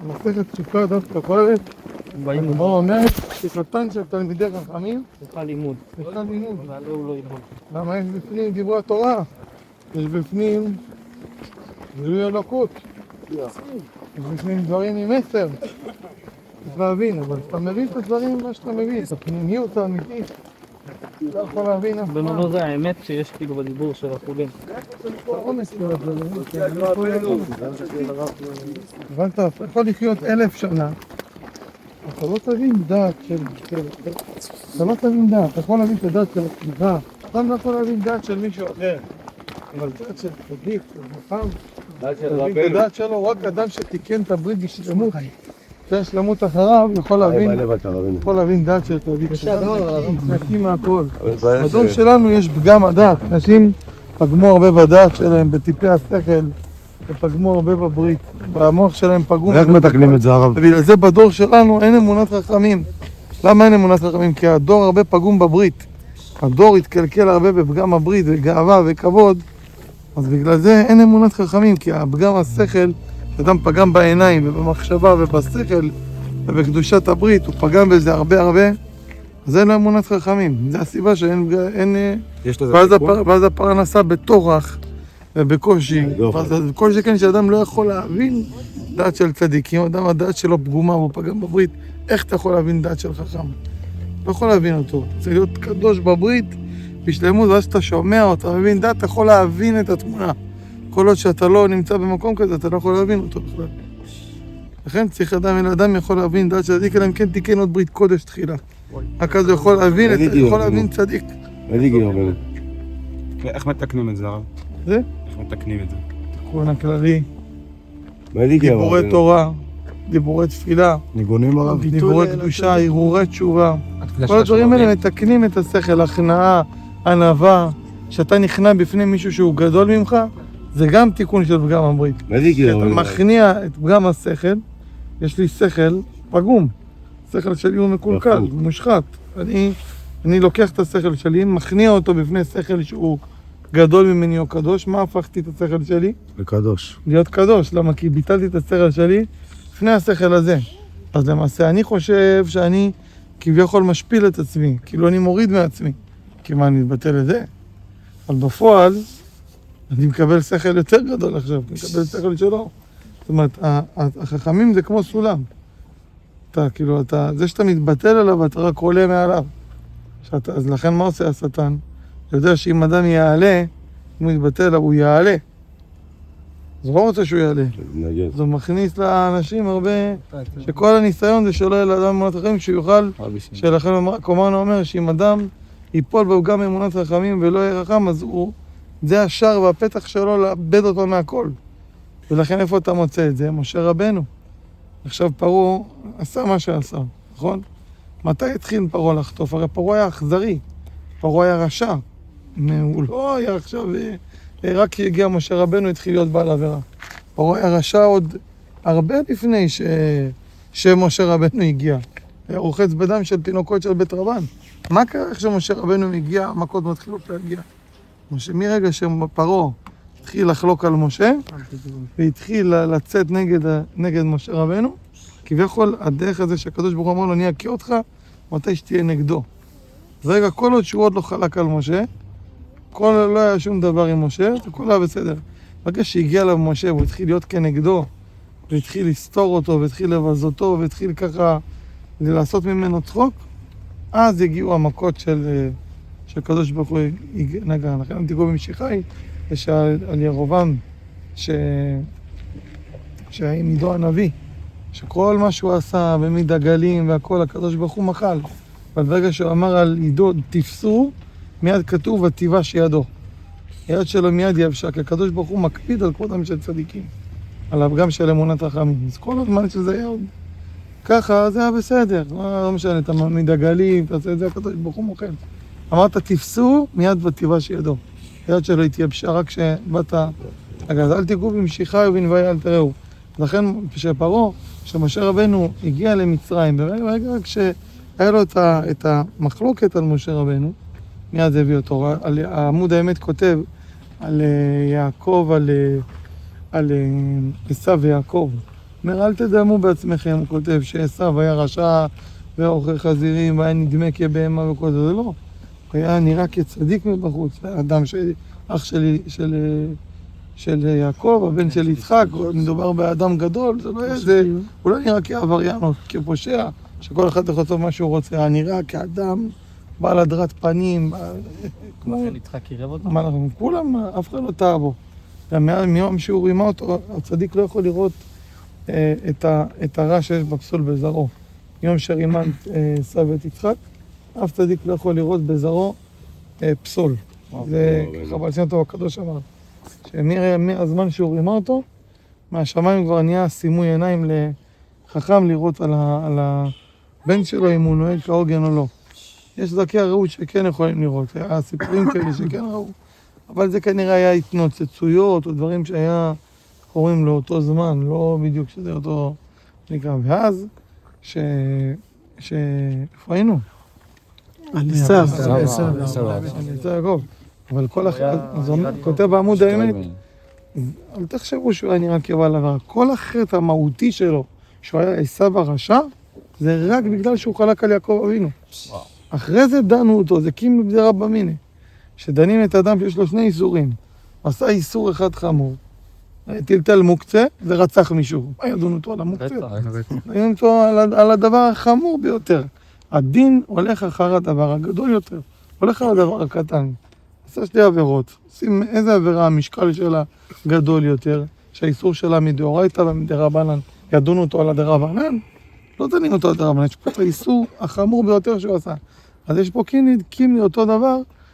מסכת סוכה דף כ"א, הגמרא אומרת שחתן של תלמידי חכמים סליחה לימוד. סליחה לימוד. ועלה הוא לא ילמוד. למה יש בפנים דברי התורה? יש בפנים גילוי אלוקות. יש בפנים דברים עם מסר. צריך להבין, אבל אתה מבין את הדברים מה שאתה מבין. את הפנימיות האמיתית. אתה יכול להבין אף פעם. במנו זה האמת שיש כאילו בדיבור של החולים. הבנת, אתה יכול לחיות 1000 שנה, אתה לא תבין דעת של... אתה לא תבין דעת, אתה יכול להבין את הדעת של עצמך, אתה לא יכול להבין דעת של מישהו אחר. אבל דעת של צדיק, של חכם, להבין את הדעת שלו, רק אדם שתיקן את הברית בשלמות, שהשלמות אחריו יכול להבין דעת של צדיק. נקים מהכל. בדור שלנו יש פגם הדעת, אנשים פגמו הרבה בדעת שלהם, בטיפי השכל, ופגמו הרבה בברית, והמוח שלהם פגום. ואיך מתקנים את זה הרב? ובגלל זה בדור שלנו אין אמונת חכמים. למה אין אמונת חכמים? כי הדור הרבה פגום בברית. הדור התקלקל הרבה בפגם הברית וגאווה וכבוד, אז בגלל זה אין אמונת חכמים, כי הפגם השכל, אדם פגם בעיניים ובמחשבה ובשכל ובקדושת הברית, הוא פגם בזה הרבה, אז אין לו אמונת חכמים. זה הסיבה שאין... ואז הפרנסה בתורח ובקושי. כל שכן שאדם לא יכול להבין דעת של צדיקים, אדם הדעת שלו פגומה והוא פגם בברית, איך אתה יכול להבין דעת של חכם? לא יכול להבין אותו. צריך להיות קדוש בברית בשלמות, ואז אתה שומע אותה, מבין דעת, אתה יכול להבין את התמונה. כל עוד שאתה לא נמצא במקום כזה, אתה לא יכול להבין אותו בכלל. לכן צריך אדם יכול להבין דעת צדיק, אלא אם כן תיקן עוד ברית קודש תחילה. רק אז הוא יכול להבין צדיק. איך מתקנים את זה הרב? זה? איך מתקנים את זה? תיקון הכללי, דיבורי תורה, דיבורי תפילה, ניגונים הרב? דיבורי קדושה, הרהורי תשובה. כל הדברים האלה מתקנים את השכל, הכנעה, ענווה. שאתה נכנע בפני מישהו שהוא גדול ממך, זה גם תיקון של פגם הברית. כשאתה מכניע את פגם השכל, יש לי שכל פגום. שכל שלי הוא מקולקל, מושחת. אני לוקח את השכל שלי, מכניע אותו בפני שכל שהוא גדול ממני או קדוש. מה הפכתי את השכל שלי? לקדוש. להיות קדוש. למה? כי ביטלתי את השכל שלי לפני השכל הזה. אז למעשה אני חושב שאני כביכול משפיל את עצמי, כאילו אני מוריד מעצמי. כי מה, אני מתבטל את זה? אבל בפועל, אני מקבל שכל יותר גדול עכשיו, אני מקבל שכל שלו. זאת אומרת, החכמים זה כמו סולם. זה שאתה מתבטל עליו, אתה רק עולה מעליו. אז לכן מה עושה השטן? הוא יודע שאם אדם יעלה, אם הוא מתבטל עליו, הוא יעלה. אז לא רוצה שהוא יעלה. אז הוא מכניס לאנשים הרבה, שכל הניסיון זה שלא יהיה לאדם אמונת חכמים, שהוא יוכל, שלכן קומרנו אומר שאם אדם ייפול בו גם אמונת חכמים ולא יהיה חכם, אז זה השער והפתח שלו לאבד אותו מהכל. ולכן איפה אתה מוצא את זה? משה רבנו. עכשיו פרעה עשה מה שעשה, נכון? מתי התחיל פרעה לחטוף? הרי פרעה היה אכזרי, פרעה היה רשע. הוא לא היה עכשיו, רק כשהגיע משה רבנו התחיל להיות בעל עבירה. פרעה היה רשע עוד הרבה לפני שמשה רבנו הגיע. היה רוחץ בדם של תינוקות של בית רבן. מה קרה איך שמשה רבנו הגיע, המכות מתחילות להגיע? מרגע שפרעה התחיל לחלוק על משה, והתחיל לצאת נגד משה רבנו, כביכול הדרך הזה שהקדוש ברוך הוא אמר לו, אני אקיא אותך, מתי שתהיה נגדו. רגע, כל עוד שהוא עוד לא חלק על משה, לא היה שום דבר עם משה, הכל היה בסדר. ברגע שהגיע אליו משה, והוא התחיל להיות כנגדו, והתחיל לסתור אותו, והתחיל לבזותו, והתחיל ככה לעשות ממנו צחוק, אז הגיעו המכות של קדוש ברוך הוא נגע. לכן הם תיגעו במשיחי, יש על ירובעם, שהעמידו הנביא, שכל מה שהוא עשה במיד הגלים והכל, הקדוש ברוך הוא מחל. אבל ברגע שהוא אמר על ידו, תפסו, מיד כתוב, ותיבש ידו. היד שלו מיד יבשה, כי הקדוש ברוך הוא מקפיד על כבודם של צדיקים, על הפגם של אמונת חכמים. אז כל הזמן שזה היה עוד ככה, זה היה בסדר. לא משנה, אתה מעמיד הגלים, תעשה את זה, הקדוש ברוך הוא מוחל. אמרת, תפסו, מיד ותיבש ידו. היד שלו התייבשה רק כשבאת הגז. אל תיגעו במשיחי ובנביאי אל תראו. לכן כשפרעה, כשמשה רבנו הגיע למצרים, ברגע כשהיה לו את המחלוקת על משה רבנו, מיד הביא אותו. עמוד האמת כותב על יעקב, על עשיו ויעקב, אומר, אל תדמו בעצמכם, הוא כותב שעשו היה רשע ואוכל חזירים והיה נדמה כבהמה וכל זה, זה לא. הוא היה נראה כצדיק מבחוץ, האדם אח של יעקב, הבן של יצחק, מדובר באדם גדול, זה לא היה זה, הוא לא נראה כעבריין או כפושע, שכל אחד יכול לעשות מה שהוא רוצה, היה נראה כאדם בעל הדרת פנים, כמו יצחק קירב אותו? כולם, אף אחד לא טעה בו. מיום שהוא רימה אותו, הצדיק לא יכול לראות את הרע שיש בפסול בזרעו. מיום שרימה עשו את יצחק, אף צדיק לא יכול לראות בזרעו פסול. זה ככה בעל שם טוב הקדוש אמר. שמהזמן שהוא רימה אותו, מהשמיים כבר נהיה שימוי עיניים לחכם לראות על הבן שלו אם הוא נוהג כהוגן או לא. יש זכי הרעות שכן יכולים לראות, היה סיפורים כאלה שכן ראו, אבל זה כנראה היה התנוצצויות או דברים שהיה קוראים לאותו זמן, לא בדיוק שזה אותו נקרא. ואז, איפה היינו? על עשיו. יעקב. אבל כל אז הוא כותב בעמוד האמת, אל תחשבו שהוא היה נראה כבעל עבר. כל החטא המהותי שלו, שהוא היה עשיו הרשע, זה רק בגלל שהוא חלק על יעקב אבינו. אחרי זה דנו אותו, זה קים בגזירה במיניה. שדנים את האדם שיש לו שני איסורים. עשה איסור אחד חמור, טלטל מוקצה ורצח מישהו. מה ידונו אותו על המוקצה? ידונו אותו על הדבר החמור ביותר. הדין הולך אחר הדבר הגדול יותר, הולך על הדבר הקטן. עשה שתי עבירות, שים איזה עבירה המשקל שלה גדול יותר, שהאיסור שלה מדאורייתא ומדרבנן, ידונו אותו על הדרבנן, לא דנים אותו על הדרבנן, יש פה את האיסור החמור ביותר שהוא עשה. אז יש פה קים אותו דבר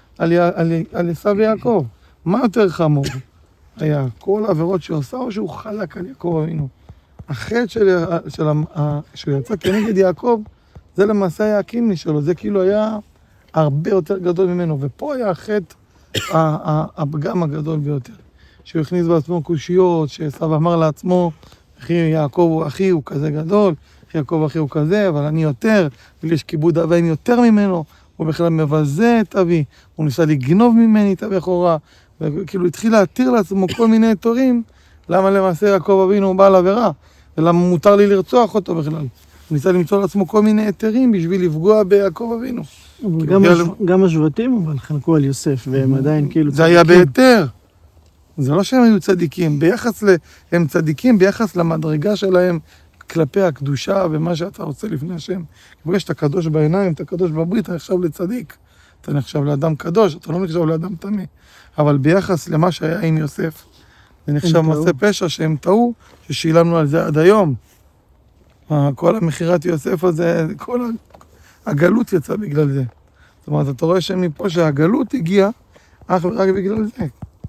על עשיו ויעקב. מה יותר חמור? היה כל העבירות שהוא עשה או שהוא חלק על יעקב אבינו? החטא שהוא יצא כנגד יעקב, זה למעשה היה הקימני שלו, זה כאילו היה הרבה יותר גדול ממנו, ופה היה החטא, הפגם הגדול ביותר. שהוא הכניס בעצמו קושיות, שעשיו אמר לעצמו, אחי יעקב הוא אחי, הוא כזה גדול, אחי יעקב אחי הוא כזה, אבל אני יותר, ויש כיבוד אביים יותר ממנו, הוא בכלל מבזה את אבי, הוא ניסה לגנוב ממני את הבכורה, וכאילו התחיל להתיר לעצמו כל מיני תורים, למה למעשה יעקב אבינו הוא בעל עבירה, ולמה מותר לי לרצוח אותו בכלל. הוא ניסה למצוא לעצמו כל מיני היתרים בשביל לפגוע ביעקב אבינו. גם השבטים אבל חלקו על יוסף, והם עדיין כאילו צדיקים. זה היה בהיתר. זה לא שהם היו צדיקים, הם צדיקים ביחס למדרגה שלהם כלפי הקדושה ומה שאתה רוצה לפני השם. יש את הקדוש בעיניים, את הקדוש בברית, אתה נחשב לצדיק. אתה נחשב לאדם קדוש, אתה לא נחשב לאדם טמא. אבל ביחס למה שהיה עם יוסף, זה נחשב מעשה פשע שהם טעו, ששילמנו על זה עד היום. כל המכירת יוסף הזה, כל הגלות יצא בגלל זה. זאת אומרת, אתה רואה שמפה שהגלות הגיעה, אך ורק בגלל זה.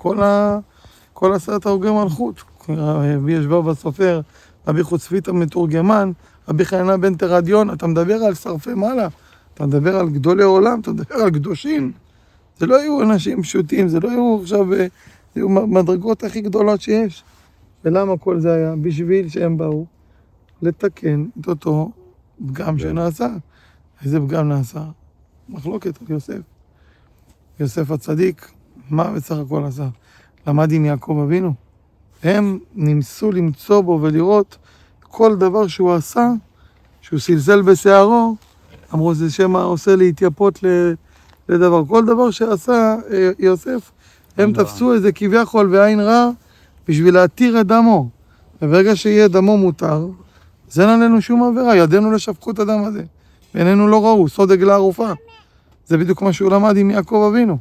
כל 10 הרוגי מלכות. רבי ישבב בסופר, רבי חוצפית המתורגמן, רבי חנניה בן תרדיון, אתה מדבר על שרפי מעלה, אתה מדבר על גדולי עולם, אתה מדבר על קדושים. זה לא היו אנשים פשוטים, זה לא היו עכשיו, זה היו מדרגות הכי גדולות שיש. ולמה כל זה היה? בשביל שהם באו לתקן את אותו פגם שנעשה. איזה פגם נעשה? מחלוקת על יוסף. יוסף הצדיק, מה בסך הכל עשה? למד עם יעקב אבינו. הם ניסו למצוא בו ולראות כל דבר שהוא עשה, שהוא סלסל בשערו, אמרו זה שמה עושה להתייפות לדבר. כל דבר שעשה יוסף, הם תפסו איזה כביכול ועין רע בשביל להתיר את דמו. וברגע שיהיה דמו מותר, אז אין עלינו שום עבירה, ידינו לא שפכו את הדם הזה. ועינינו לא ראו, סוד עגלה ערופה. זה בדיוק מה שהוא למד עם יעקב אבינו.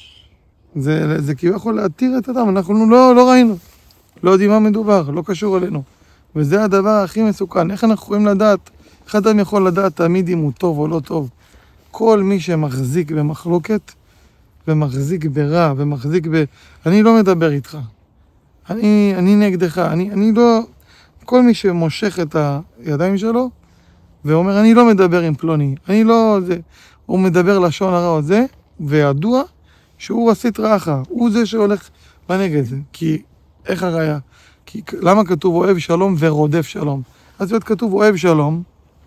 זה כביכול להתיר את הדם, אנחנו לא ראינו. לא יודעים מה מדובר, לא קשור אלינו. וזה הדבר הכי מסוכן. איך אנחנו יכולים לדעת, איך אדם יכול לדעת תמיד אם הוא טוב או לא טוב? כל מי שמחזיק במחלוקת, ומחזיק ברע, אני לא מדבר איתך. אני נגדך. אני לא... כל מי שמושך את הידיים שלו, ואומר, אני לא מדבר עם פלוני. הוא מדבר לשון הרע הזה, וידוע שהוא עשית רעך. הוא זה שהולך בנגד זה. כי... איך הראיה? למה כתוב אוהב שלום ורודף שלום? אז להיות כתוב אוהב שלום,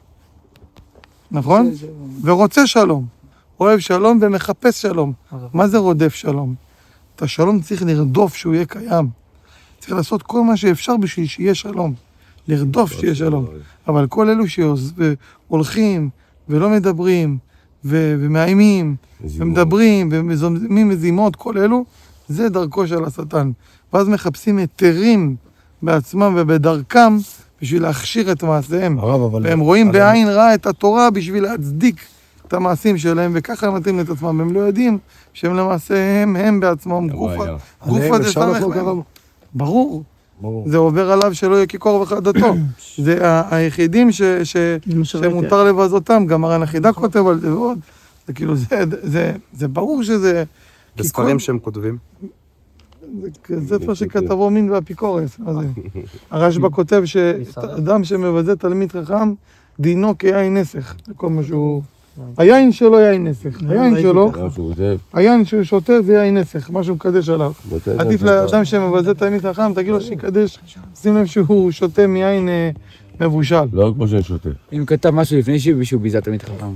נכון? ורוצה שלום. אוהב שלום ומחפש שלום. מה זה רודף שלום? את השלום צריך לרדוף שהוא יהיה קיים. צריך לעשות כל מה שאפשר בשביל שיהיה שלום. לרדוף שיהיה שלום. אבל כל אלו שהולכים ולא מדברים, ומאיימים, ומדברים, ומזימים מזימות, כל אלו, זה דרכו של השטן. ואז מחפשים היתרים בעצמם ובדרכם, בשביל להכשיר את מעשיהם. והם רואים בעין רע את התורה בשביל להצדיק את המעשים שלהם, וככה הם מתאים את עצמם. הם לא יודעים שהם למעשה הם בעצמם גופה דסמך להם. ברור. זה עובר עליו שלא יהיה כקור וחדתו. זה היחידים שמותר לבזותם, גם הר"ן החידה כותב על זה ועוד. זה כאילו, זה ברור שזה... בספרים שהם כותבים. זה ספר שכתבו מין והאפיקורס. הרשב"א כותב שאדם שמבזה תלמיד חכם, דינו כיין נסך. זה כל מה שהוא... היין שלו יין נסך. היין שלו, היין שהוא שותה זה יין נסך, מה שהוא מקדש עליו. עדיף לאדם שמבזה תלמיד חכם, תגיד לו שיקדש, שים לב שהוא שותה מיין מבושל. לא כמו שאני שותה. אם כתב משהו לפני שהוא ביזה תלמיד חכם.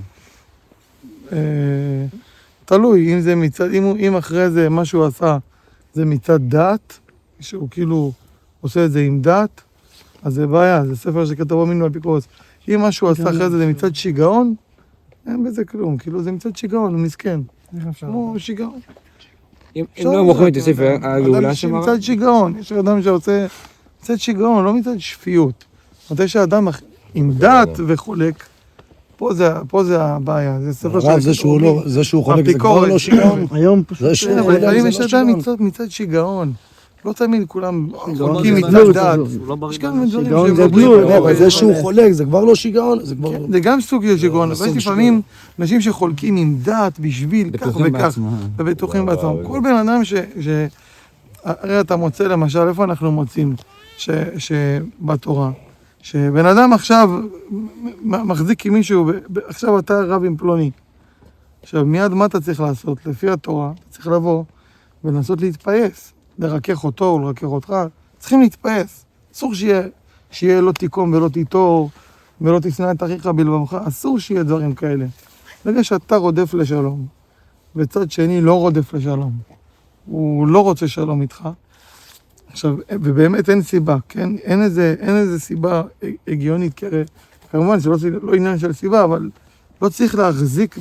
תלוי, אם זה מצד, אם אחרי זה מה שהוא עשה זה מצד דת, שהוא כאילו עושה את זה עם דת, אז זה בעיה, זה ספר שכתבו מין והאפיקורס. אם מה שהוא עשה אחרי זה זה מצד שיגעון, אין בזה כלום, כאילו זה מצד שיגעון, הוא מסכן. כמו שיגעון. אם לא מוכרים את הספר הגאולה שמראה? מצד שיגעון, יש אדם שעושה מצד שיגעון, לא מצד שפיות. מתי שאדם עם דת וחולק, פה זה הבעיה, זה ספר הרב, זה שהוא חולק זה כבר לא שיגעון. היום פשוט... זה שהוא אבל חולק לפעמים זה יש לא אדם שיגעון. מצד שיגעון. לא תמיד כולם חולקים זה מצד בלוד, דת. זה יש גם דברים שיגעון זה שהם בלוד. לא- אבל זה שהוא חולק זה כבר לא שיגעון. זה כבר... זה גם סוג של שיגעון, אבל סוג יש של לפעמים אנשים שחולקים עם דת בשביל כך בטוחים וכך, בעצמם. ובטוחים בעצמם. כל בן אדם הרי אתה מוצא למשל, איפה אנחנו מוצאים שבתורה, שבן אדם עכשיו מחזיק עם מישהו, עכשיו אתה רב עם פלוני. עכשיו מיד מה אתה צריך לעשות? לפי התורה, אתה צריך לבוא ולנסות להתפייס, לרכך אותו או לרכך אותך, צריכים להתפייס. אסור שיהיה לא תיקום ולא תיטור, ולא תשנא את אחיך בלבבך, אסור שיהיה דברים כאלה. ברגע שאתה רודף לשלום, וצד שני לא רודף לשלום, הוא לא רוצה שלום איתך, עכשיו, ובאמת אין סיבה, כן? אין איזה סיבה הגיונית, כי כמובן זה לא עניין של סיבה, אבל לא צריך להחזיק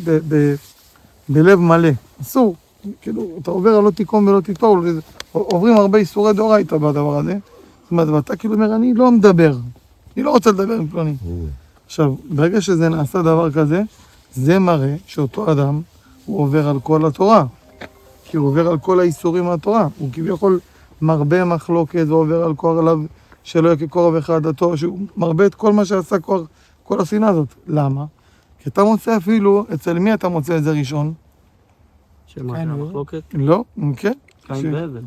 בלב מלא, אסור. כאילו, אתה עובר על לא תיקום ולא תיטור, עוברים הרבה איסורי דאורייתא בדבר הזה. זאת אומרת, ואתה כאילו אומר, אני לא מדבר, אני לא רוצה לדבר עם פלוני. עכשיו, ברגע שזה נעשה דבר כזה, זה מראה שאותו אדם, הוא עובר על כל התורה. כי הוא עובר על כל האיסורים מהתורה. הוא כביכול מרבה מחלוקת ועובר על כל עליו שלא יהיה כקורב וחדתו, שהוא מרבה את כל מה שעשה כל השנאה הזאת. למה? כי אתה מוצא אפילו, אצל מי אתה מוצא את זה ראשון? שמה, שהמחלוקת? לא, כן. קין והבל.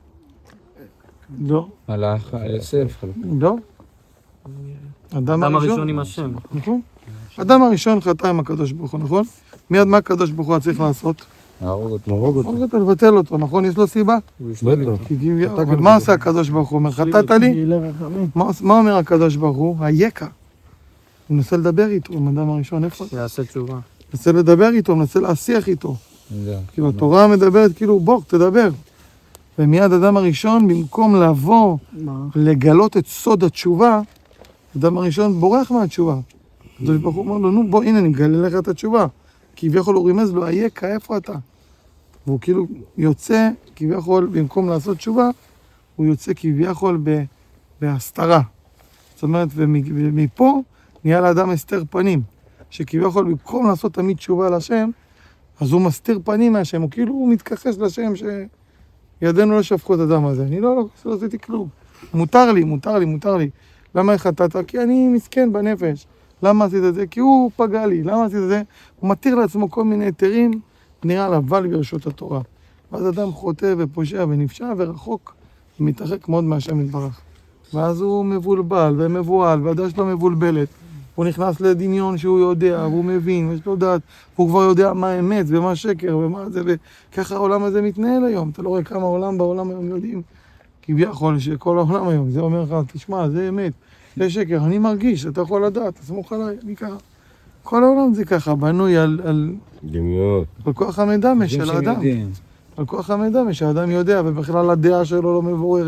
לא, הלך על יוסף. לא. אדם הראשון עם השם. נכון? אדם הראשון חטא עם הקדוש ברוך הוא, נכון? מיד מה הקדוש ברוך הוא היה צריך לעשות? להרוג אותו. להרוג אותו. להרוג אותו, לבטל אותו, נכון? יש לו סיבה? בטח. אבל מה עושה הקדוש ברוך הוא? אומר, חטאת לי? גילה רחמים. מה אומר הקדוש ברוך הוא? היקע. הוא מנסה לדבר איתו, עם אדם הראשון, איפה? יעשה תשובה. מנסה לדבר איתו, מנסה להשיח איתו. כאילו, התורה מדברת, כאילו, בוא, תדבר. ומיד אדם הראשון, במקום לבוא, לגלות את סוד התשובה, אדם הראשון בורח מהתשובה. הקדוש ברוך הוא אומר לו, נו, בוא, הנה, אני מגלה לך את התשובה. כביכול הוא רימז לו, היקע, איפה אתה? והוא כאילו יוצא, כביכול, במקום לעשות תשובה, הוא יוצא כביכול בהסתרה. זאת אומרת, ומפה נהיה לאדם הסתר פנים, שכביכול במקום לעשות תמיד תשובה לשם, אז הוא מסתיר פנים מהשם, הוא כאילו הוא מתכחש לשם שידינו לא שפכו את הדם הזה. אני לא עשיתי כלום. מותר לי. למה חטאת? כי אני מסכן בנפש. למה עשית את זה? כי הוא פגע לי. למה עשית את זה? הוא מתיר לעצמו כל מיני היתרים, נראה לבל ברשות התורה. ואז אדם חוטא ופושע ונפשע ורחוק, ומתרחק מאוד מהשם יתברך. ואז הוא מבולבל ומבוהל, והדעה שלו מבולבלת. הוא נכנס לדמיון שהוא יודע, והוא מבין, ויש לו דעת, והוא כבר יודע מה אמת ומה שקר ומה זה, וככה העולם הזה מתנהל היום. אתה לא רואה כמה עולם בעולם היום יודעים, כביכול שכל העולם היום, זה אומר לך, תשמע, זה אמת, זה שקר, אני מרגיש, אתה יכול לדעת, תסמוך עליי, אני ככה. כל העולם זה ככה, בנוי על דמיון. על כוח המדמה של האדם. על כוח המדמה שהאדם יודע, ובכלל הדעה שלו לא מבוררת,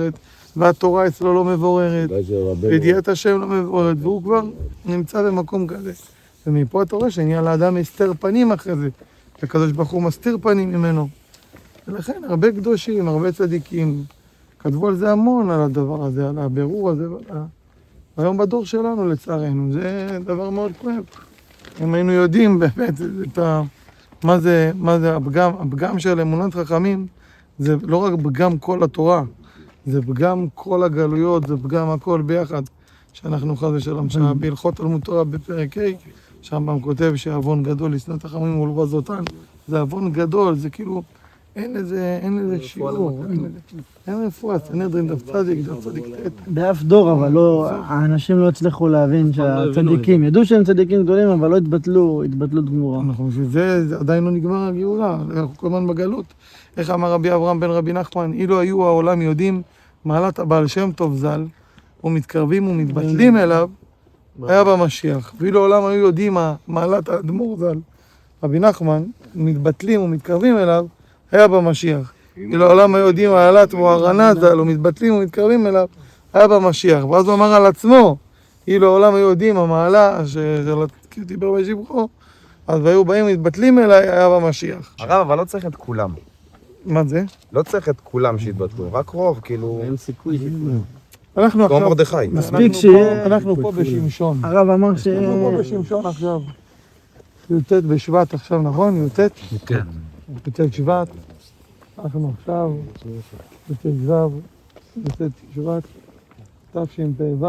והתורה אצלו לא מבוררת, אולי זה רבנו. וידיעת השם לא מבוררת, והוא כבר נמצא במקום כזה. ומפה אתה רואה שנהיה לאדם הסתר פנים אחרי זה, הקדוש ברוך הוא מסתיר פנים ממנו. ולכן הרבה קדושים, הרבה צדיקים, כתבו על זה המון, על הדבר הזה, על הבירור הזה, היום בדור שלנו לצערנו, זה דבר מאוד כואב. אם היינו יודעים באמת מה זה הפגם של אמונת חכמים, זה לא רק פגם כל התורה, זה פגם כל הגלויות, זה פגם הכל ביחד, שאנחנו חס ושלום, בהלכות תלמוד תורה בפרק ה', שם כותב שעוון גדול לשנוא את החכמים ולבזותם, זה עוון גדול, זה כאילו, אין לזה שיעור, אין רפואה, סנהדרין דף צדיק ט'. באף דור, אבל לא, האנשים לא הצליחו להבין שהצדיקים, ידעו שהם צדיקים גדולים, אבל לא התבטלות גמורה. אנחנו בשביל זה עדיין לא נגמר הגאולה, אנחנו כל הזמן בגלות. איך אמר רבי אברהם בן רבי נחמן, אילו היו העולם יודעים מעלת הבעל שם טוב ז"ל, ומתקרבים ומתבטלים אליו, היה במשיח. ואילו העולם היו יודעים מעלת האדמו"ר ז"ל, רבי נחמן, מתבטלים ומתקרבים אליו, היה במשיח. אילו העולם היו יודעים מעלת מוהר"ן ז"ל, ומתבטלים ומתקרבים אליו, היה במשיח. ואז הוא אמר על עצמו, אילו העולם היו יודעים המעלה שדיבר בשבחו, אז והיו באים ומתבטלים אליי, היה במשיח. הרב, אבל לא צריך את כולם. מה זה? לא צריך את כולם שיתבטלו, רק רוב, כאילו... אין סיכוי. אנחנו כמו עכשיו, מרדכי. מספיק שיהיה... אנחנו פה בשמשון. הרב אמר ש... אנחנו פה בשמשון עכשיו. י"ט בשבט עכשיו, נכון? י"ט? כן. י"ט שבט. אנחנו עכשיו, י"ט שבט, תשפ"ו,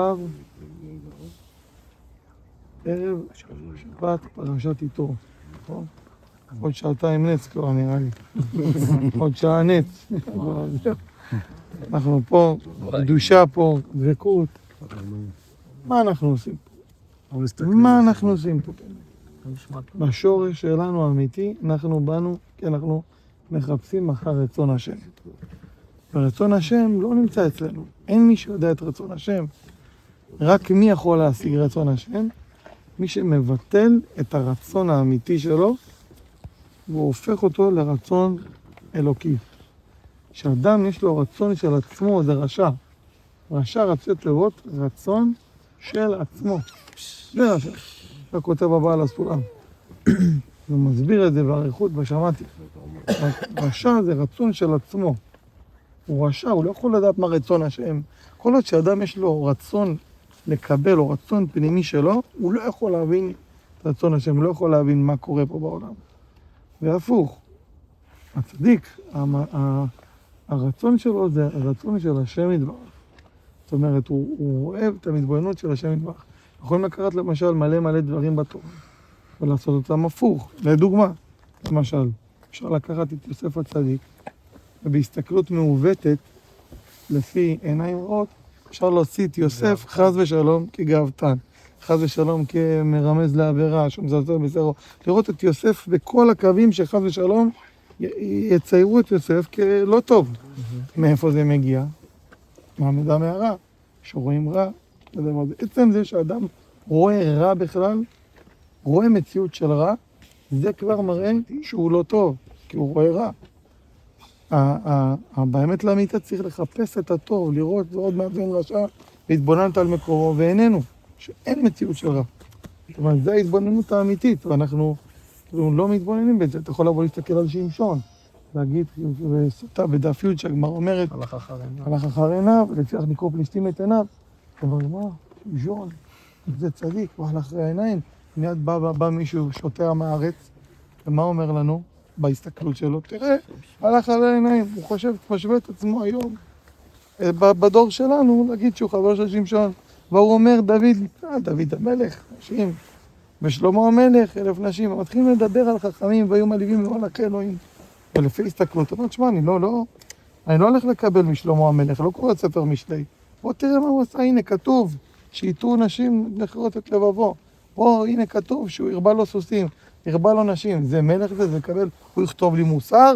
ערב שבת פרשת יתרו, נכון? עוד שעתיים נץ כבר נראה לי, עוד שעה נץ. אנחנו פה, קדושה פה, דבקות. מה אנחנו עושים פה? מה אנחנו עושים פה? בשורש שלנו האמיתי, אנחנו באנו, כי אנחנו מחפשים אחר רצון השם. ורצון השם לא נמצא אצלנו. אין מי שיודע את רצון השם. רק מי יכול להשיג רצון השם? מי שמבטל את הרצון האמיתי שלו, והוא הופך אותו לרצון אלוקי. כשאדם יש לו רצון של עצמו, זה רשע. רשע רצית לראות רצון של עצמו. זה רשע. זה כותב הבעל הסולם. הוא מסביר את זה באריכות בשמעתי. רשע זה רצון של עצמו. הוא רשע, הוא לא יכול לדעת מה רצון השם. כל עוד שאדם יש לו רצון לקבל או רצון פנימי שלו, הוא לא יכול להבין את רצון השם, הוא לא יכול להבין מה קורה פה בעולם. והפוך, הצדיק, הרצון שלו זה הרצון של השם יתברך. זאת אומרת, הוא אוהב את המתבוננות של השם יתברך. יכולים לקחת למשל מלא דברים בתורה, ולעשות אותם הפוך. לדוגמה, למשל, אפשר לקחת את יוסף הצדיק, ובהסתכלות מעוותת, לפי עיניים רעות, אפשר להוציא את יוסף חס ושלום כגאוותן, חס ושלום כמרמז לעבירה, שמזלזל בשרו. לראות את יוסף בכל הקווים שחס ושלום יציירו את יוסף כלא טוב. מאיפה זה מגיע? מהמידע מהרע. שרואים רע, עצם זה שאדם רואה רע בכלל, רואה מציאות של רע, זה כבר מראה שהוא לא טוב, כי הוא רואה רע. באמת לאמיתה צריך לחפש את הטוב, לראות ועוד מאזן רשע, להתבוננת על מקורו, ואיננו, שאין מציאות של רע. זאת אומרת, זו ההתבוננות האמיתית, ואנחנו לא מתבוננים בזה. אתה יכול לבוא להסתכל על שמשון, להגיד, וסוטה בדף י' שהגמרא אומרת, הלך אחר עיניו, ולפיכך נקרא פלישתים את עיניו. אתה אומר, מה? שמשון, זה צדיק, הוא הלך אחרי העיניים. מיד בא מישהו שוטר מהארץ, ומה אומר לנו? בהסתכלות שלו, תראה, הלך על העיניים, הוא חושב, משווה את עצמו היום. בדור שלנו, להגיד שהוא חבר של שמשון, והוא אומר, דוד המלך, נשים, ושלמה המלך, 1000 נשים, מתחילים לדבר על חכמים, והיו מלאיבים למלאכי אלוהים. ולפי הסתכלות, אמרת, שמע, אני לא הולך לקבל משלמה המלך, לא קורא את ספר משלי. בוא תראה מה הוא עשה, הנה כתוב, שיתרו נשים לכרות את לבבו. בוא, הנה כתוב שהוא הרבה לו סוסים. הרבה לו נשים, זה מלך זה קבל, הוא יכתוב לי מוסר?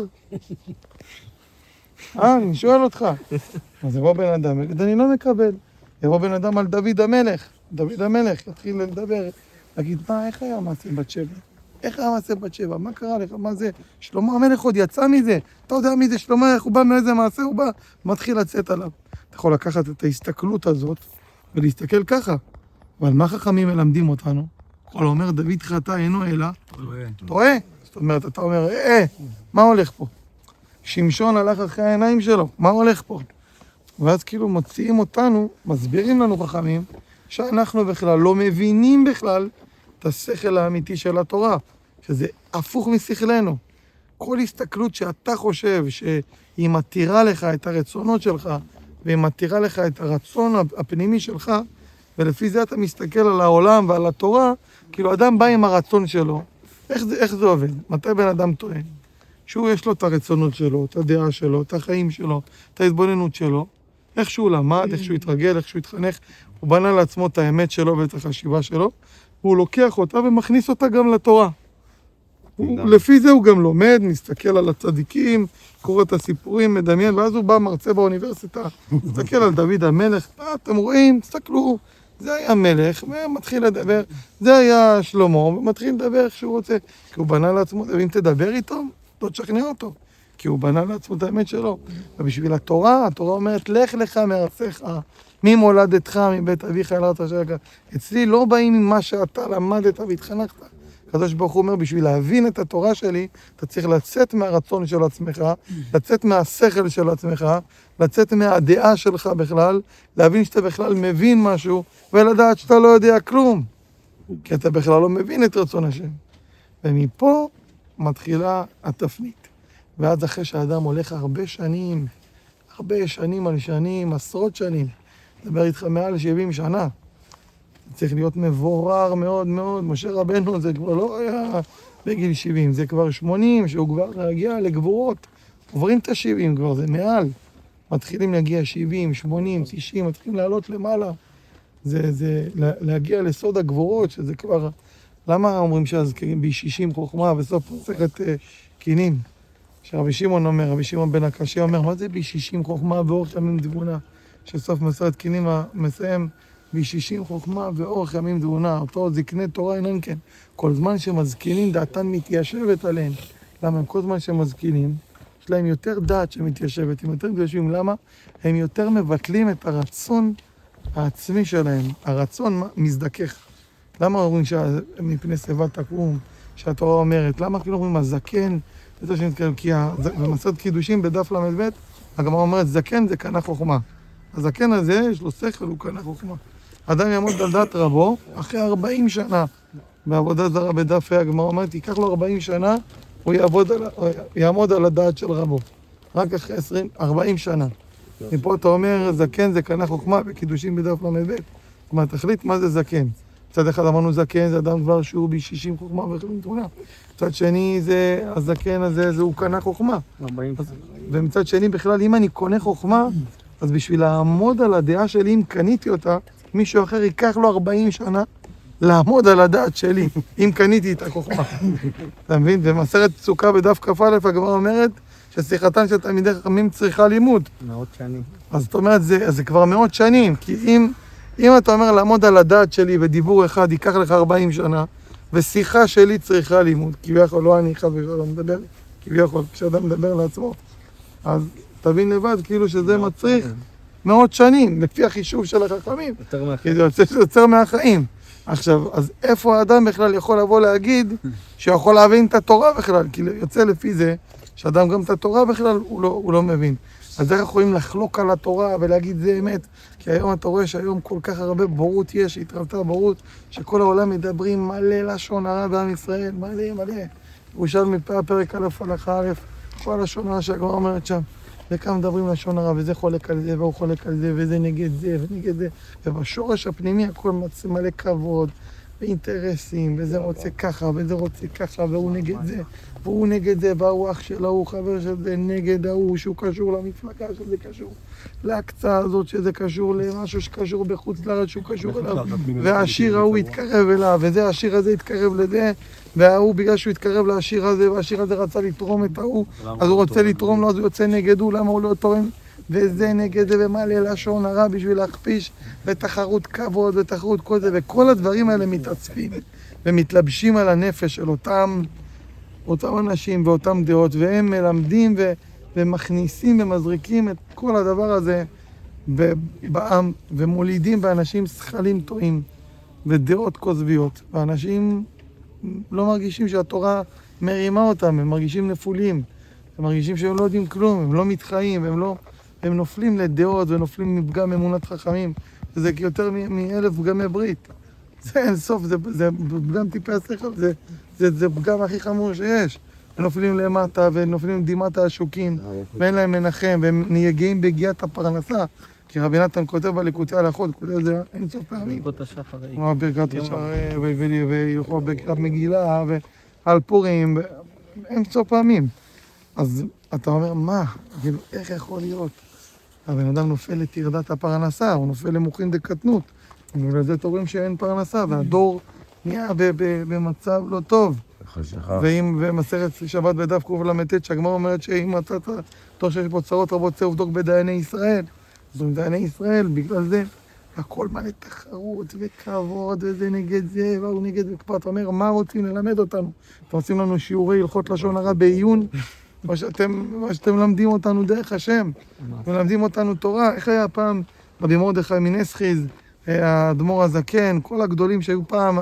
אני שואל אותך. אז יבוא בן אדם, אני לא מקבל. יבוא בן אדם על דוד המלך, יתחיל לדבר, להגיד, מה, איך היה מעשה בת שבע? איך היה מעשה בת שבע? מה קרה לך? מה זה? שלמה המלך עוד יצא מזה? אתה יודע מי זה שלמה, איך הוא בא מאיזה מעשה? הוא בא, מתחיל לצאת עליו. אתה יכול לקחת את ההסתכלות הזאת ולהסתכל ככה. אבל מה חכמים מלמדים אותנו? כל אומר, דוד חטא אינו אלא טועה. זאת אומרת, אתה אומר, מה הולך פה? שמשון הלך אחרי העיניים שלו, מה הולך פה? ואז כאילו מוציאים אותנו, מסבירים לנו חכמים, שאנחנו בכלל לא מבינים בכלל את השכל האמיתי של התורה, שזה הפוך משכלנו. כל הסתכלות שאתה חושב שהיא מתירה לך את הרצונות שלך, והיא מתירה לך את הרצון הפנימי שלך, ולפי זה אתה מסתכל על העולם ועל התורה, כאילו אדם בא עם הרצון שלו. איך זה עובד? מתי בן אדם טוען? שהוא יש לו את הרצונות שלו, את הדעה שלו, את החיים שלו, את ההתבוננות שלו, איך שהוא למד, איך שהוא התרגל, איך שהוא התחנך, הוא בנה לעצמו את האמת שלו ואת החשיבה שלו, והוא לוקח אותה ומכניס אותה גם לתורה. לפי זה הוא גם לומד, מסתכל על הצדיקים, קורא את הסיפורים, מדמיין, ואז הוא בא מרצה באוניברסיטה, מסתכל על דוד המלך, אתם רואים, תסתכלו, זה היה מלך, ומתחיל לדבר, זה היה שלמה, ומתחיל לדבר איך שהוא רוצה, כי הוא בנה לעצמו, ואם תדבר איתו, לא תשכנע אותו, כי הוא בנה לעצמו את האמת שלו. ובשביל התורה, התורה אומרת, לך לך מארצך, ממולדתך, מבית אביך אל ארץ אשר יקר. אצלי לא באים ממה שאתה למדת והתחנכת. הקדוש ברוך הוא אומר, בשביל להבין את התורה שלי, אתה צריך לצאת מהרצון של עצמך, לצאת מהשכל של עצמך, לצאת מהדעה שלך בכלל, להבין שאתה בכלל מבין משהו, ולדעת שאתה לא יודע כלום. כי אתה בכלל לא מבין את רצון השם. ומפה מתחילה התפנית. ואז אחרי שהאדם הולך הרבה שנים על שנים, עשרות שנים, מדבר איתך מעל 70 שנה, צריך להיות מבורר מאוד מאוד. משה רבנו זה כבר לא היה בגיל 70, זה כבר 80, שהוא כבר הגיע לגבורות. עוברים את ה-70 כבר, זה מעל. מתחילים להגיע 70, 80, 90, מתחילים לעלות למעלה. זה להגיע לסוד הגבורות, שזה כבר... למה אומרים שאז ב-60 חוכמה וסוף מסכת קינים? שרבי שמעון אומר, רבי שמעון בן הקשיא אומר, מה זה ב-60 חוכמה ואורך ימים תבונה? שסוף מסכת קינים מסיים ב-60 חוכמה ואורך ימים תבונה. אותו זקני תורה אינן כן. כל זמן שמזקינים דעתן מתיישבת עליהן. למה? כל זמן שמזקינים, יש להם יותר דעת שמתיישבת, הם יותר מתיישבים. למה? הם יותר מבטלים את הרצון העצמי שלהם. הרצון מזדכך. למה אומרים שמפני שיבה תקום, שהתורה אומרת? למה כאילו אומרים הזקן? כי במסכת קידושים בדף ל"ב, הגמרא אומרת, זקן זה קנה חוכמה. הזקן הזה, יש לו שכל, הוא קנה חוכמה. אדם יעמוד על דעת רבו, אחרי 40 שנה, בעבודה זרה בדף ה' הגמרא אומרת, ייקח לו 40 שנה, הוא יעמוד על הדעת של רבו. רק אחרי 40 שנה. מפה אתה אומר, זקן זה קנה חוכמה, בקידושים בדף ל"ב. כלומר, תחליט מה זה זקן. מצד אחד אמרנו זקן, זה אדם כבר שהוא ב-60 חוכמה וחלום תמונה. מצד שני, הזקן הזה, הוא קנה חוכמה. ומצד שני, בכלל, אם אני קונה חוכמה, אז בשביל לעמוד על הדעה שלי, אם קניתי אותה, מישהו אחר ייקח לו 40 שנה לעמוד על הדעת שלי, אם קניתי את החוכמה. אתה מבין? במסכת פסוקה בדף כ"א, הגמרא אומרת ששיחתן של תלמידי חכמים צריכה לימוד. מאות שנים. אז זאת אומרת, זה כבר מאות שנים, כי אם אתה אומר לעמוד על הדעת שלי ודיבור אחד ייקח לך 40 שנה, ושיחה שלי צריכה לימוד, כביכול לא אני אחד ושלום מדבר, כביכול, כשאדם מדבר לעצמו, אז תבין לבד כאילו שזה מצריך מאות שנים, לפי החישוב של החכמים, כי זה יוצר מהחיים. עכשיו, אז איפה האדם בכלל יכול לבוא להגיד שיכול להבין את התורה בכלל? כי יוצא לפי זה שאדם גם את התורה בכלל הוא לא מבין. אז איך יכולים לחלוק על התורה ולהגיד זה אמת? כי היום אתה רואה שהיום כל כך הרבה בורות יש, התרבתה בורות, שכל העולם מדברים מלא לשון הרע בעם ישראל, מלא. ירושלמי פרק א' הלכה א', כל לשון הרע שהגמרא אומרת שם. וכמה מדברים לשון הרע, וזה חולק על זה, והוא חולק על זה, וזה נגד זה, ונגד זה. ובשורש הפנימי הכל מלא כבוד, ואינטרסים, וזה רוצה ככה, וזה רוצה ככה, והוא נגד זה, והוא נגד זה, והוא אח שלו, הוא חבר של זה, נגד ההוא, שהוא קשור למפלגה, שזה קשור להקצאה הזאת, שזה קשור למשהו שקשור בחוץ לארץ, שהוא קשור אליו, והעשיר ההוא יתקרב אליו, וזה העשיר הזה יתקרב לזה, וההוא בגלל שהוא יתקרב לעשיר הזה, והעשיר הזה רצה לתרום את ההוא, אז הוא רוצה לתרום לו, אז הוא יוצא נגדו, למה הוא לא תורם? וזה נגד זה, ומעלה לשון הרע בשביל להכפיש, ותחרות כבוד, ותחרות כל זה, וכל הדברים האלה מתעצבים, ומתלבשים על הנפש של אותם אנשים ואותם דעות, והם מלמדים ומכניסים ומזריקים את כל הדבר הזה בעם, ומולידים באנשים שכלים טועים ודעות כוזביות, ואנשים לא מרגישים שהתורה מרימה אותם, הם מרגישים נפולים, הם מרגישים שהם לא יודעים כלום, הם לא מתחיים, הם נופלים לדעות ונופלים מפגם אמונת חכמים, וזה יותר מ1,000 פגמי ברית. זה אין סוף, זה פגם טיפי השכל, זה פגם הכי חמור שיש. הם נופלים למטה ונופלים דמעת העשוקים, ואין להם מנחם, והם נהגים בהגיעת הפרנסה. כי רבי נתן כותב בליקוטי הלכות, כותב את זה אין סוף פעמים. כמו ברכת השחר, וילכו בקריאת מגילה, ועל פורים, אין סוף פעמים. אז אתה אומר, מה? כאילו, איך יכול להיות? הבן אדם נופל לטרדת הפרנסה, הוא נופל למוחין דקטנות. ולזה תורים שאין פרנסה, והדור נהיה במצב לא טוב. ואם במסכת שבת בדף קל"ט, שהגמרא אומרת שאם מצאת תור שיש פה צרות רבות, צא ובדוק בדייני ישראל. אז דייני ישראל, בגלל זה, הכל מלא תחרות וכבוד, וזה נגד זה, והוא נגד וכבר. אתה אומר, מה רוצים ללמד אותנו? אתם עושים לנו שיעורי הלכות לשון הרע בעיון, מה שאתם למדים אותנו דרך השם, מלמדים אותנו תורה. איך היה פעם רבי מרדכי מנסחיז, האדמו"ר הזקן, כל הגדולים שהיו פעם,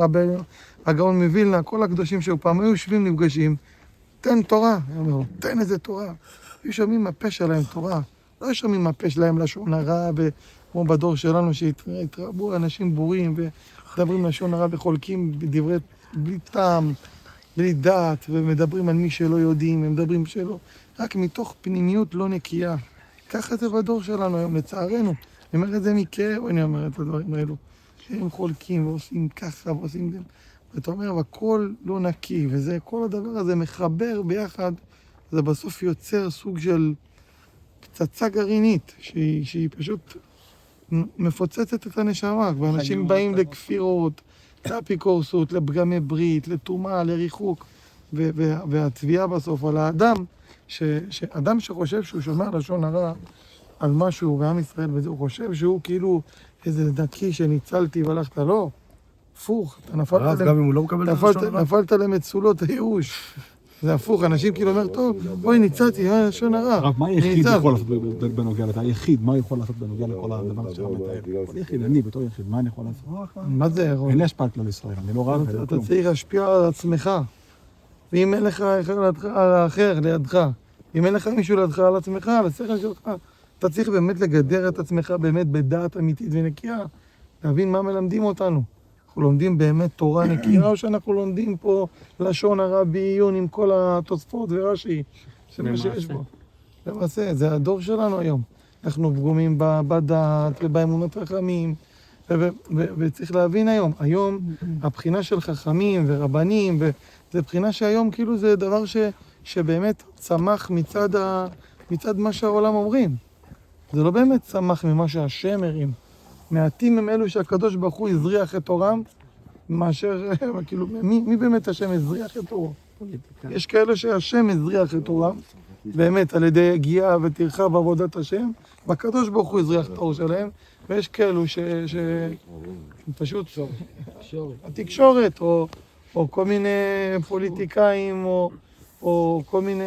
הגאון מווילנה, כל הקדושים שהיו פעם, היו יושבים נפגשים, תן תורה, אומר, תן איזה תורה. היו שומעים מהפה שלהם תורה, לא שומעים מהפה שלהם לשון הרע, כמו בדור שלנו שהתרבו אנשים בורים ומדברים לשון הרע וחולקים בדברי בלי טעם, בלי דעת, ומדברים על מי שלא יודעים, הם מדברים שלא, רק מתוך פנימיות לא נקייה. ככה זה בדור שלנו היום, לצערנו. אני אומר את זה מכאב, אני אומר את הדברים האלו. שהם חולקים ועושים ככה ועושים זה. ואתה אומר, הכל לא נקי, וזה, כל הדבר הזה מחבר ביחד, זה בסוף יוצר סוג של פצצה גרעינית, שהיא פשוט מפוצצת את הנשמה, ואנשים באים לכפירות, לאפיקורסות, לפגמי ברית, לטומאה, לריחוק, והתביעה בסוף על האדם, שאדם שחושב שהוא שומע לשון הרע על משהו בעם ישראל, וזה, הוא חושב שהוא כאילו איזה דקי שניצלתי והלכת, לא, הפוך, אתה נפלת למצולות הייאוש. זה הפוך, אנשים כאילו אומר, טוב, בואי ניצלתי, לשון הרע. הרב, מה היחיד יכול לעשות בנוגע לזה? היחיד, מה יכול לעשות בנוגע לכל הדבר שאתה מתאר? כל יחיד, אני בתור יחיד, מה אני יכול לעשות? מה זה יכול? אין לי השפעה כלל ישראל, אני לא רב, אתה צריך להשפיע על עצמך. ואם אין לך על האחר לידך, אם אין לך מישהו לידך על עצמך, על השכל שלך, אתה צריך באמת לגדר את עצמך באמת בדעת אמיתית ונקייה, להבין מה מלמדים אותנו. אנחנו לומדים באמת תורה נקייה, או שאנחנו לומדים פה לשון הרע בעיון עם כל התוספות ורש"י, שמה שיש בו. למעשה, זה הדור שלנו היום. אנחנו פגומים בדעת ובאמונות חכמים, וצריך להבין היום הבחינה של חכמים ורבנים, זה בחינה שהיום כאילו זה דבר שבאמת צמח מצד מה שהעולם אומרים. זה לא באמת צמח ממה שהשם הרים. מעטים הם אלו שהקדוש ברוך הוא הזריח את תורם, מאשר, כאילו, מי באמת השם הזריח את תורו? יש כאלה שהשם הזריח את תורם, באמת על ידי הגיעה וטרחה בעבודת השם, והקדוש ברוך הוא הזריח את תור שלהם, ויש כאלו פשוט התקשורת, או כל מיני פוליטיקאים, או כל מיני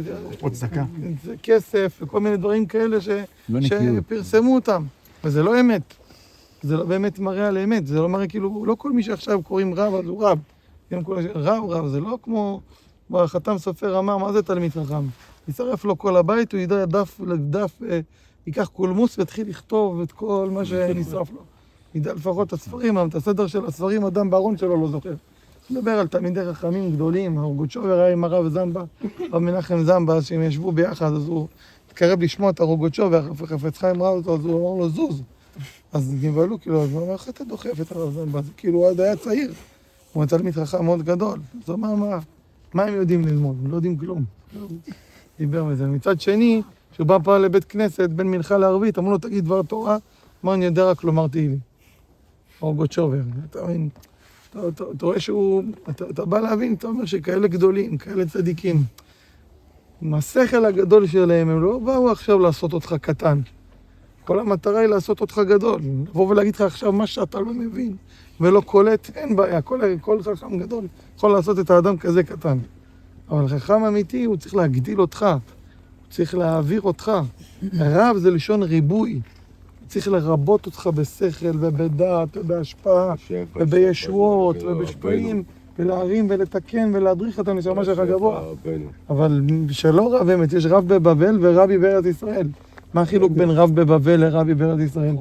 כסף, וכל מיני דברים כאלה שפרסמו אותם. וזה לא אמת. זה לא באמת מראה על אמת. זה לא מראה כאילו, לא כל מי שעכשיו קוראים רב, אז הוא רב. רב, זה לא כמו החתם סופר אמר, מה זה תלמיד חכם? יצרף לו כל הבית, הוא ידע דף לדף, ייקח קולמוס והתחיל לכתוב את כל מה שנשרף לו. ידע לפחות את הספרים, את הסדר של הספרים, אדם בארון שלו לא זוכר. נדבר על תלמידי חכמים גדולים, הרוגוצ'ובר היה עם הרב זמבה, רב מנחם זמבה, שהם ישבו ביחד, אז הוא התקרב לשמוע את הרוגוצ'ובר, וחפץ חיים ראה אותו, אז הוא אמר לו זוז. אז נבהלו, כאילו, אז הוא אמר, איך אתה דוחף את הרב זמבה? כאילו, הוא עד היה צעיר. הוא תלמיד חכם מאוד גדול. אז הוא אמר, מה הם יודעים ללמוד? הם לא יודעים כלום. דיבר מזה. מצד שני, כשהוא בא פעם לבית כנסת, בין מנחה לערבית, אמרו לו, תגיד דבר תורה, מה אני יודע רק לומר תהילים. הרוגוצ'ובר. אתה רואה שהוא, אתה בא להבין, אתה אומר שכאלה גדולים, כאלה צדיקים. עם השכל הגדול שלהם, הם לא באו עכשיו לעשות אותך קטן. כל המטרה היא לעשות אותך גדול. לבוא ולהגיד לך עכשיו מה שאתה לא מבין, ולא קולט, אין בעיה. כל חכם גדול יכול לעשות את האדם כזה קטן. אבל חכם אמיתי, הוא צריך להגדיל אותך. הוא צריך להעביר אותך. רב זה לשון ריבוי. צריך לרבות אותך בשכל ובדעת ובהשפעה ובישועות ובשפעים ולהרים ולתקן ולהדריך את הנשמה שלך גבוה. אבל שלא רב אמת, יש רב בבבל ורבי בארץ ישראל. מה החילוק בין רב בבבל לרבי בארץ ישראל?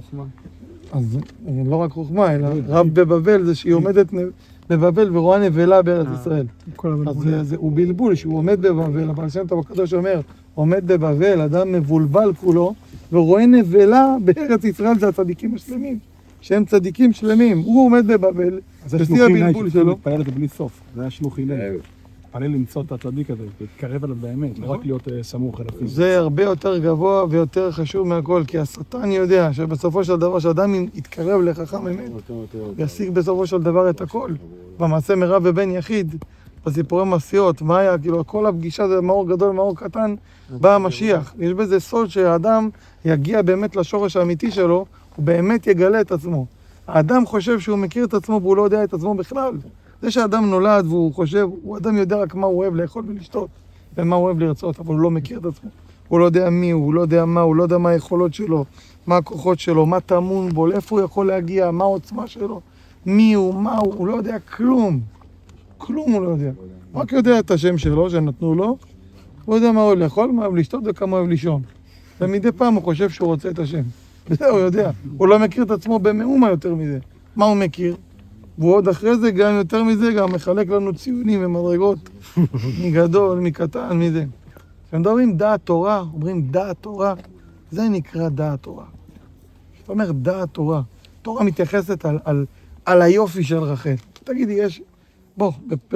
אז לא רק חוכמה, אלא רב בבבל זה שהיא עומדת בבבל ורואה נבלה בארץ ישראל. אז הוא בלבול שהוא עומד בבבל, אבל שם טוב הקדוש אומר, עומד בבבל, אדם מבולבל כולו, ורואה נבלה בארץ ישראל, זה הצדיקים השלמים, שהם צדיקים שלמים. הוא עומד בבבל, בשיא הבלבול שלו. מתפלל את זה בלי סוף, זה היה שלוח הלל. מתפלל למצוא את הצדיק הזה, להתקרב אליו באמת, לא רק להיות סמוך אליו. זה הרבה יותר גבוה ויותר חשוב מהכל, כי השטן יודע שבסופו של דבר, שאדם יתקרב לחכם אמת, ישיג בסופו של דבר את הכל. במעשה מרב ובן יחיד, בסיפורי מעשיות, מה היה? כאילו, כל הפגישה זה מאור גדול, מאור קטן, בא המשיח. יש בזה סוד שהאדם יגיע באמת לשורש האמיתי שלו, הוא באמת יגלה את עצמו. האדם חושב שהוא מכיר את עצמו והוא לא יודע את עצמו בכלל. זה שהאדם נולד והוא חושב, הוא אדם יודע רק מה הוא אוהב לאכול ולשתות, ומה הוא אוהב לרצות, אבל הוא לא מכיר את עצמו. הוא לא יודע מי הוא, הוא לא יודע מה, הוא לא יודע מה היכולות שלו, מה הכוחות שלו, מה טמון בו, לאיפה הוא יכול להגיע, מה העוצמה שלו, מי הוא, מה הוא לא יודע כלום. כלום הוא לא יודע. רק יודע את השם שלו, שנתנו לו, הוא יודע מה הוא אוהב לאכול, מה אוהב לשתות וכמה אוהב לישון. ומדי פעם הוא חושב שהוא רוצה את השם. וזה הוא יודע. הוא לא מכיר את עצמו במאומה יותר מזה. מה הוא מכיר? והוא עוד אחרי זה גם יותר מזה, גם מחלק לנו ציונים ומדרגות מגדול, מקטן, מזה. כשמדברים דעת תורה, אומרים דעת תורה, זה נקרא דעת תורה. זאת אומרת דעת תורה. תורה מתייחסת על היופי של רחל. תגידי, יש... בוא,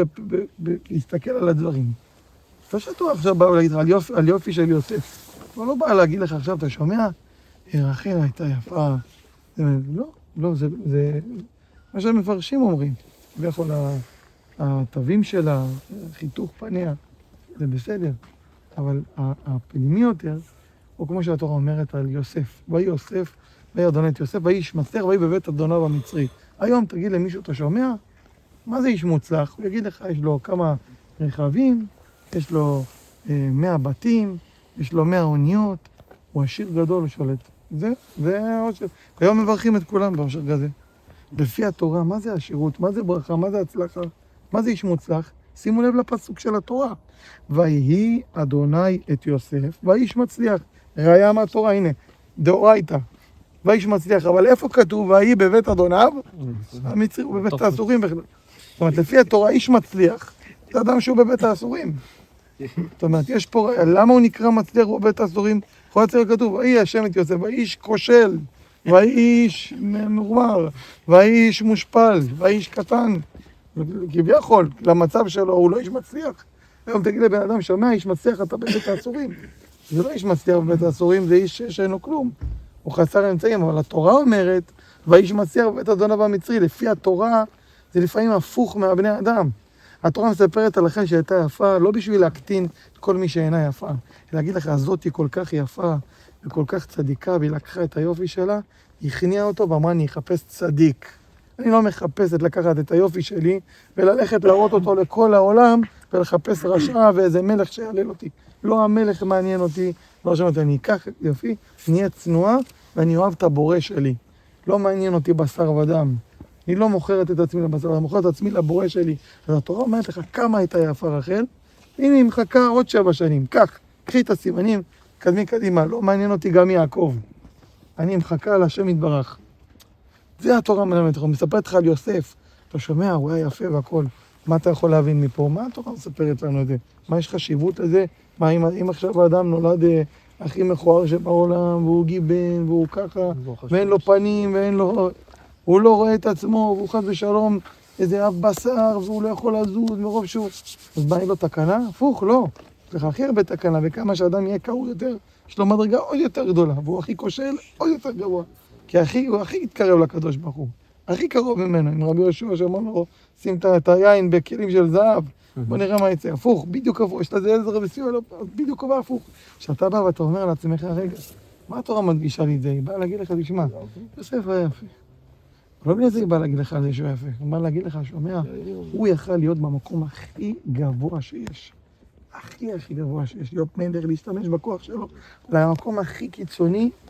להסתכל על הדברים. לא שהתורה עכשיו באה להגיד לך על יופי של יוסף. אבל לא באה להגיד לך עכשיו, אתה שומע? רחל הייתה יפה. לא, זה מה שהמפרשים אומרים. ויכול התווים שלה, חיתוך פניה, זה בסדר. אבל הפנימי יותר, הוא כמו שהתורה אומרת על יוסף. ויהי יוסף, ויהי אדוני את יוסף, ויהי איש מסתר, ויהי בבית אדוניו המצרי. היום תגיד למישהו, אתה שומע? מה זה איש מוצלח? הוא יגיד לך, יש לו כמה רכבים, יש לו 100 בתים, יש לו 100 אוניות, הוא עשיר גדול, הוא שולט. זה העושר. היום מברכים את כולם בעושר כזה. לפי התורה, מה זה עשירות? מה זה ברכה? מה זה הצלחה? מה זה איש מוצלח? שימו לב לפסוק של התורה. ויהי אדוני את יוסף, ואיש מצליח. ראיה מהתורה, הנה, דאורייתא. ואיש מצליח, אבל איפה כתוב? ויהי בבית אדוניו? המצרי, הוא בבית האסורים בכלל. זאת אומרת, לפי התורה, איש מצליח, זה אדם שהוא בבית האסורים. זאת אומרת, יש פה, למה הוא נקרא מצליח בבית האסורים? יכול לצייר כתוב, ויהי השם את יוסף, ויהי איש כושל, ויהי איש מורמר, ויהי איש מושפל, ויהי איש קטן. כביכול, למצב שלו, הוא לא איש מצליח. היום תגיד לבן אדם, שומע, איש מצליח, אתה בבית האסורים. זה לא איש מצליח בבית האסורים, זה איש שאינו כלום. הוא חסר אמצעים, אבל התורה אומרת, ואיש מצליח בבית אדוניו המצרי. לפי התורה, זה לפעמים הפוך מהבני אדם. התורה מספרת על רחל שהייתה יפה, לא בשביל להקטין את כל מי שאינה יפה, אלא להגיד לך, הזאת היא כל כך יפה וכל כך צדיקה, והיא לקחה את היופי שלה, היא הכניעה אותו ואמרה, אני אחפש צדיק. אני לא מחפשת לקחת את היופי שלי וללכת להראות אותו לכל העולם ולחפש רשע ואיזה מלך שיעלל אותי. לא המלך מעניין אותי, לא שמעת, אני אקח יופי, נהיה צנועה ואני אוהב את הבורא שלי. לא מעניין אותי בשר ודם. אני לא מוכרת את עצמי לבשר, אני מוכרת את עצמי לבורא שלי. אז התורה אומרת לך כמה הייתה יפה רחל, הנה היא מחכה עוד 7 שנים, כך, קחי את הסימנים, קדמי קדימה, לא מעניין אותי גם יעקב. אני מחכה על השם יתברך. זה התורה מלמדת, הוא מספרת לך על יוסף, אתה שומע, הוא היה יפה והכל. מה אתה יכול להבין מפה? מה התורה מספרת לנו את זה? מה יש חשיבות לזה? מה אם עכשיו האדם נולד הכי מכוער שבעולם, והוא גיבן, והוא ככה, ואין לו פנים, ואין לו... הוא לא רואה את עצמו, והוא חד ושלום איזה אף בשר, והוא לא יכול לזוז מרוב שהוא... אז מה, אין לו תקנה? הפוך, לא. צריך הכי הרבה תקנה, וכמה שאדם יהיה קרוב יותר, יש לו מדרגה עוד יותר גדולה, והוא הכי כושל עוד יותר גבוה. כי הוא הכי יתקרב לקדוש ברוך הוא. הכי קרוב ממנו, עם רבי יהושע שאמר לו, שים את היין בכלים של זהב, בוא נראה מה יצא. הפוך, בדיוק הפוך, יש לזה עזר וסיוע, בדיוק קובע הפוך. כשאתה בא ואתה אומר לעצמך, רגע, מה התורה מדגישה לי את זה? היא באה להגיד לך, תשמע, יוסף היה יפה. לא בגלל זה היא באה להגיד לך על זה שהוא יפה. היא באה להגיד לך, שומע, הוא יכל להיות במקום הכי גבוה שיש. הכי גבוה שיש. להיות מלך, להשתמש בכוח שלו. למקום הכי קיצוני,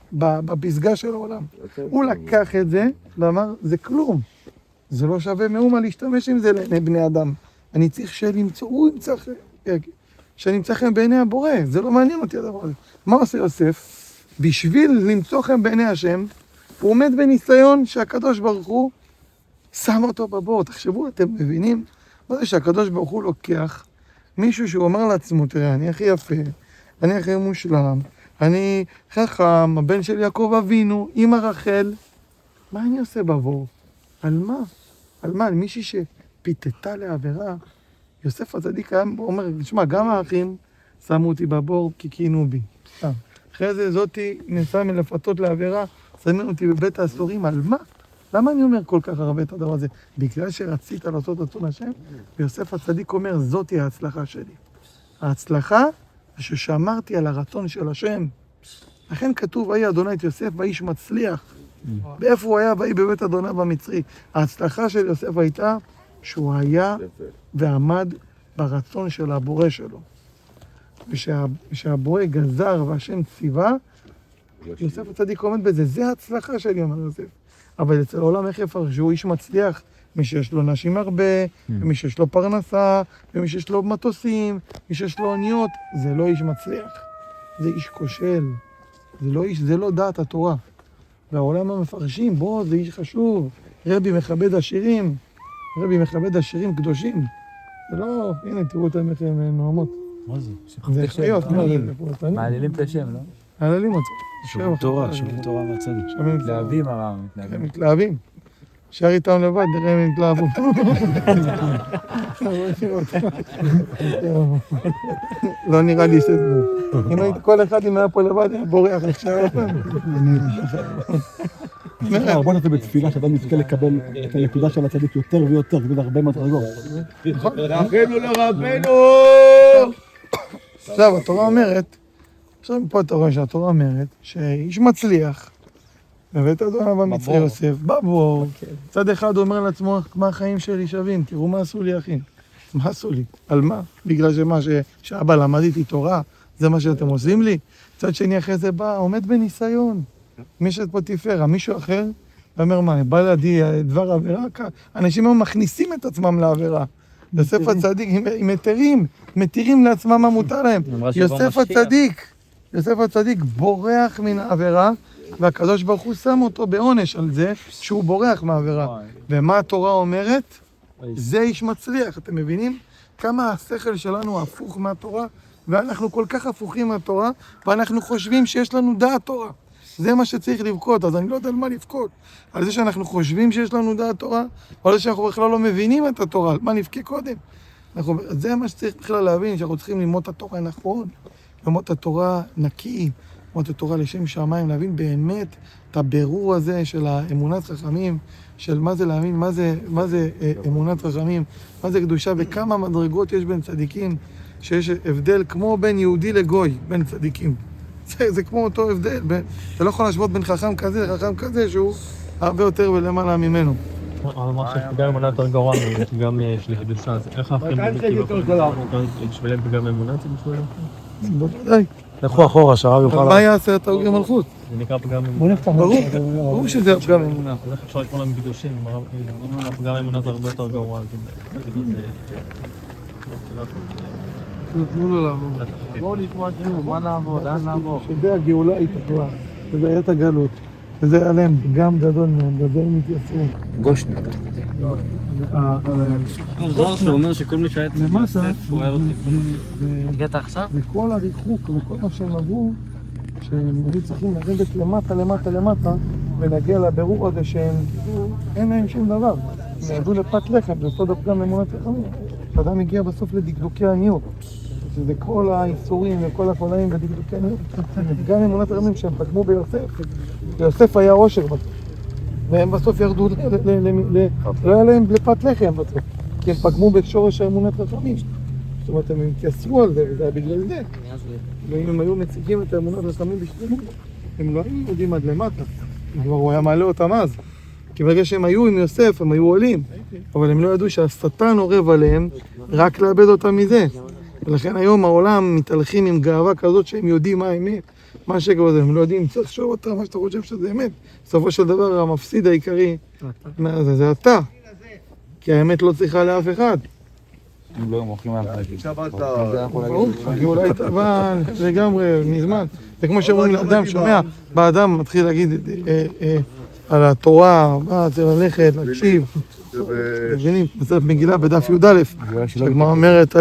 בפסגה של העולם. הוא לקח את זה ואמר, זה כלום. זה לא שווה מאומה להשתמש עם זה לעיני בני אדם. אני צריך הוא ימצא שאני אמצא חן בעיני הבורא. זה לא מעניין אותי הדבר הזה. מה עושה יוסף? בשביל למצוא חן בעיני השם, הוא עומד בניסיון שהקדוש ברוך הוא שם אותו בבור. תחשבו, אתם מבינים? מה זה שהקדוש ברוך הוא לוקח מישהו שהוא אומר לעצמו, תראה, אני הכי יפה, אני הכי מושלם, אני חכם, הבן של יעקב אבינו, אמא רחל, מה אני עושה בבור? על מה? על מה? על מישהי שפיתתה לעבירה? יוסף הצדיק אומר, תשמע, גם האחים שמו אותי בבור כי קיינו בי. אחרי זה זאתי נסעה מלפתות לעבירה, שמים אותי בבית האסורים, על מה? למה אני אומר כל כך הרבה את הדבר הזה? בגלל שרצית לעשות רצון השם, ויוסף הצדיק אומר, זאתי ההצלחה שלי. ההצלחה זה ששמרתי על הרצון של השם. לכן כתוב, ויהי אדוני את יוסף ואיש מצליח. ואיפה הוא היה? ויהי בבית אדוני במצרי. ההצלחה של יוסף הייתה שהוא היה ועמד ברצון של הבורא שלו. ושהבורא גזר והשם ציווה, יוסף הצדיק עומד בזה. זה ההצלחה שלי, אומר יוסף. אבל אצל העולם איך יפרשו? איש מצליח, מי שיש לו נשים הרבה, ומי שיש לו פרנסה, ומי שיש לו מטוסים, מי שיש לו אוניות, זה לא איש מצליח. זה איש כושל. זה לא דעת התורה. והעולם המפרשים, בוא, זה איש חשוב. רבי מכבד עשירים. רבי מכבד עשירים קדושים. זה לא, הנה, תראו אותם איך הם נועמות. מה זה? זה חיות, מעלילים את השם, לא? מעלילים אותו. שומעים תורה מהצד. מתלהבים הרב, הם מתלהבים. שר איתם לבד, נראה אם הם התלהבו. לא נראה לי שזה. אם הייתי כל אחד אם היה פה לבד, היה בורח עכשיו. בוא נעשה בתפילה שאדם יזכה לקבל את הנקודה של הצדיק יותר ויותר, כדי הרבה מדרגות. רחמנו לרבנו! עכשיו, התורה אומרת, עכשיו פה אתה רואה שהתורה אומרת, שאיש מצליח, בבית אדוני במצרי יוסף, בבור, צד אחד אומר לעצמו, מה החיים שלי שווים? תראו מה עשו לי אחים. מה עשו לי? על מה? בגלל שאבא למד איתי תורה, זה מה שאתם עושים לי? צד שני אחרי זה בא, עומד בניסיון. מי שאת פה תפארה, מישהו אחר, ואומר מה, בא לידי דבר עבירה? אנשים היום מכניסים את עצמם לעבירה. יוסף הצדיק, עם מתירים לעצמם מה מותר להם. יוסף הצדיק בורח מן העבירה, והקדוש ברוך הוא שם אותו בעונש על זה שהוא בורח מהעבירה. ומה התורה אומרת? זה איש מצליח, אתם מבינים? כמה השכל שלנו הפוך מהתורה, ואנחנו כל כך הפוכים מהתורה, ואנחנו חושבים שיש לנו דעת תורה. זה מה שצריך לבכות, אז אני לא יודע על מה לבכות. על זה שאנחנו חושבים שיש לנו דעת תורה, או על זה שאנחנו בכלל לא מבינים את התורה, על מה נבכה קודם. זה מה שצריך בכלל להבין, שאנחנו צריכים ללמוד את התורה נכון, ללמוד את התורה נקי, ללמוד את התורה לשם שמיים, להבין באמת את הבירור הזה של האמונת חכמים, של מה זה להאמין, מה זה אמונת חכמים, מה זה קדושה, וכמה מדרגות יש בין צדיקים, שיש הבדל כמו בין יהודי לגוי, בין צדיקים. זה כמו אותו הבדל, אתה לא יכול להשוות בין חכם כזה לחכם כזה שהוא הרבה יותר ולמעלה ממנו. אמר שפגם אמונה יותר גרוע מפגם שליחי קדושה, אז איך האחרים בשבילם פגם אמונה זה בשבילם? בוודאי. לכו אחורה, שהרב יוכל... מה יעשה את ההוגי מלכות? זה נקרא פגם אמונה. ברור שזה פגם אמונה. אז איך אפשר לקרוא להם קדושים? פגם אמונה זה הרבה יותר גרוע. תנו לו לעבור. בואו נשמע שוב, מה נעבור, לאן נעבור? שזה הגאולה התקווה, שזה היה את הגלות, וזה היה להם פגם גדול מאוד, גדול מתייצרו. גושני. זוהר שאומר שכל מי שהיה למטה, הוא היה לו הגעת עכשיו? וכל הריחוק וכל מה שהם עברו, שהם היו צריכים לרדת למטה, ונגיע לבירור הזה שהם, אין להם שום דבר. הם ירדו לפת לחם, זה אותו דפגם אמונת חכמים. אדם הגיע בסוף לדקדוקי עניות. שזה כל האיסורים וכל החולאים ודקדוקי עניות. גם אמונת חכמים שהם פגמו ביוסף. ויוסף היה עושר בסוף. והם בסוף ירדו, לא היה להם לפת לחם בסוף. כי הם פגמו בשורש האמונת חכמים. זאת אומרת, הם התייסרו על זה, וזה היה בגלל זה. ואם הם היו מציגים את האמונת חכמים בשלמות, הם לא היו יודעים עד למטה. כבר הוא היה מעלה אותם אז. כי ברגע שהם היו עם יוסף, הם היו עולים. אבל הם לא ידעו שהשטן עורב עליהם רק לאבד אותם מזה. ולכן היום העולם מתהלכים עם גאווה כזאת שהם יודעים מה האמת, מה השקר הזה? הם לא יודעים, צריך לשאול אותה מה שאתה חושב שזה אמת. בסופו של דבר המפסיד העיקרי, זה אתה. כי האמת לא צריכה לאף אחד. אם לא מוכרים על חלקים. ברור, אולי אתה בא לגמרי מזמן. זה כמו שאומרים לאדם, שומע, באדם מתחיל להגיד על התורה, צריך ללכת, להקשיב. מבינים? בסרט מגילה בדף י"א, שהגמרא אומרת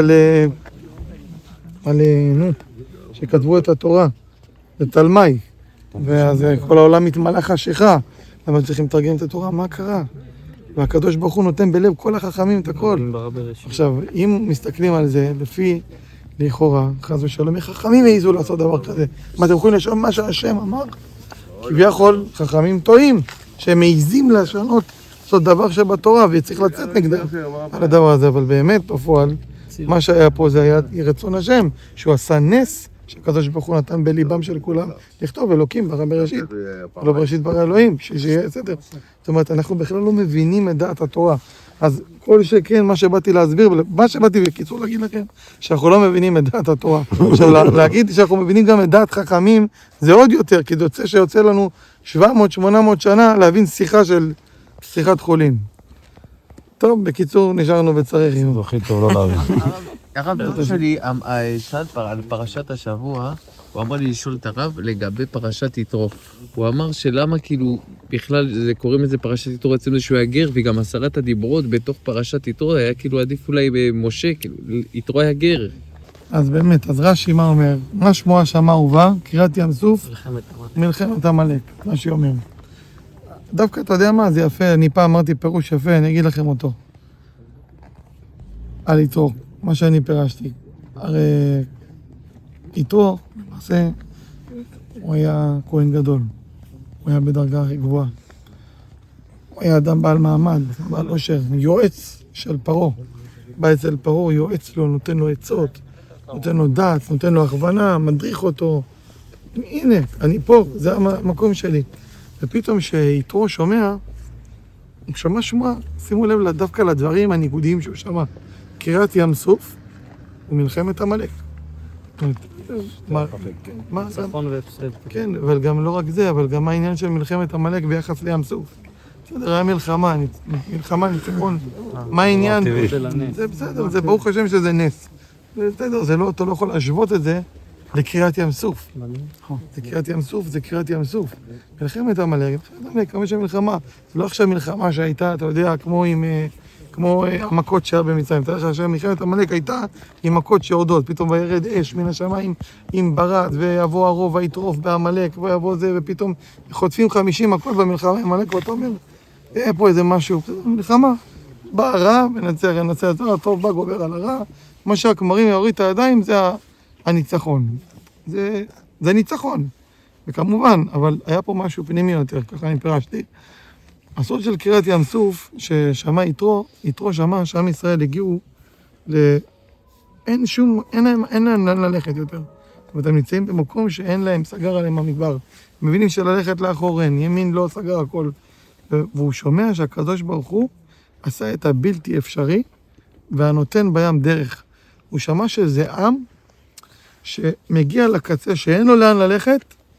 שכתבו את התורה, לתלמי, ואז כל העולם מתמלא חשיכה. למה צריכים לתרגם את התורה? מה קרה? והקדוש ברוך הוא נותן בלב כל החכמים את הכל. עכשיו, אם מסתכלים על זה, לפי לכאורה, חס ושלום, חכמים העיזו לעשות דבר כזה. מה, אתם יכולים לשאול מה שהשם אמר? כביכול, חכמים טועים, שהם מעיזים לשנות, לעשות דבר שבתורה, וצריך לצאת נגדם על הדבר הזה. אבל באמת, בפועל, מה שהיה פה זה היה רצון השם, שהוא עשה נס, שהקדוש ברוך הוא נתן בליבם של כולם לכתוב אלוקים ברא בראשית, לא בראשית ברא אלוהים, שיהיה סדר. זאת אומרת, אנחנו בכלל לא מבינים את דעת התורה. אז כל שכן, מה שבאתי להסביר, מה שבאתי בקיצור להגיד לכם, שאנחנו לא מבינים את דעת התורה. עכשיו, להגיד שאנחנו מבינים גם את דעת חכמים, זה עוד יותר, כי זה יוצא שיוצא לנו 700-800 שנה להבין שיחת חולין. טוב, בקיצור, נשארנו בצריך. זה הכי טוב לא להבין. הרב, דוד שלי, שאל על פרשת השבוע, הוא אמר לי לשאול את הרב לגבי פרשת יתרו. הוא אמר שלמה כאילו, בכלל, קוראים לזה פרשת יתרו אצלנו שהוא היה גר, וגם 10 הדיברות בתוך פרשת יתרו היה כאילו עדיף אולי במשה, כאילו, יתרו היה גר. אז באמת, אז רש"י מה אומר? מה שמועה שמע ובא, קריאת ים סוף, מלחמת עמלק, רש"י אומר. דווקא אתה יודע מה, זה יפה, אני פעם אמרתי פירוש יפה, אני אגיד לכם אותו. על יתרו, מה שאני פירשתי. הרי יתרו, למעשה, הוא היה כהן גדול. הוא היה בדרגה הכי גבוהה. הוא היה אדם בעל מעמד, בעל עושר, יועץ של פרעה. בא אצל פרעה, יועץ לו, נותן לו עצות, נותן לו דעת, נותן לו הכוונה, מדריך אותו. הנה, אני פה, זה המקום שלי. ופתאום שיתרו שומע, הוא שמע שמועה, שימו לב דווקא לדברים הניגודיים שהוא שמע. קריאת ים סוף ומלחמת עמלק. צפון והפסד. כן, אבל גם לא רק זה, אבל גם העניין של מלחמת עמלק ביחס לים סוף. בסדר, היה מלחמה, ניצחון. מה העניין? זה בסדר, זה ברוך השם שזה נס. בסדר, אתה לא יכול להשוות את זה לקריאת ים סוף. זה קריאת ים סוף, זה קריאת ים סוף. מלחמת עמלק, כמה שמלחמה. זה לא עכשיו מלחמה שהייתה, אתה יודע, כמו המכות שהיה במצרים. אתה יודע שמלחמת עמלק הייתה עם מכות שיורדות. פתאום וירד אש מן השמיים עם ברד, ויבוא הרוב ויטרוף בעמלק, ויבוא זה, ופתאום חוטפים 50 מכות במלחמה עם עמלק, ואתה אומר, פה איזה משהו, מלחמה. בא הרע, מנצח, הטוב בא גובר על הרע. מה שהכמרים יוריד את הידיים זה הניצחון. זה ניצחון. וכמובן, אבל היה פה משהו פנימי יותר, ככה אני פירשתי. הסוד של קריאת ים סוף, ששמע יתרו שמע שעם ישראל הגיעו אין להם לאן ללכת יותר. זאת אומרת, הם נמצאים במקום שאין להם, סגר עליהם המדבר. מבינים שללכת לאחור אין, ימין לא סגר הכל. והוא שומע שהקדוש ברוך הוא עשה את הבלתי אפשרי, והנותן בים דרך. הוא שמע שזה עם שמגיע לקצה שאין לו לאן ללכת,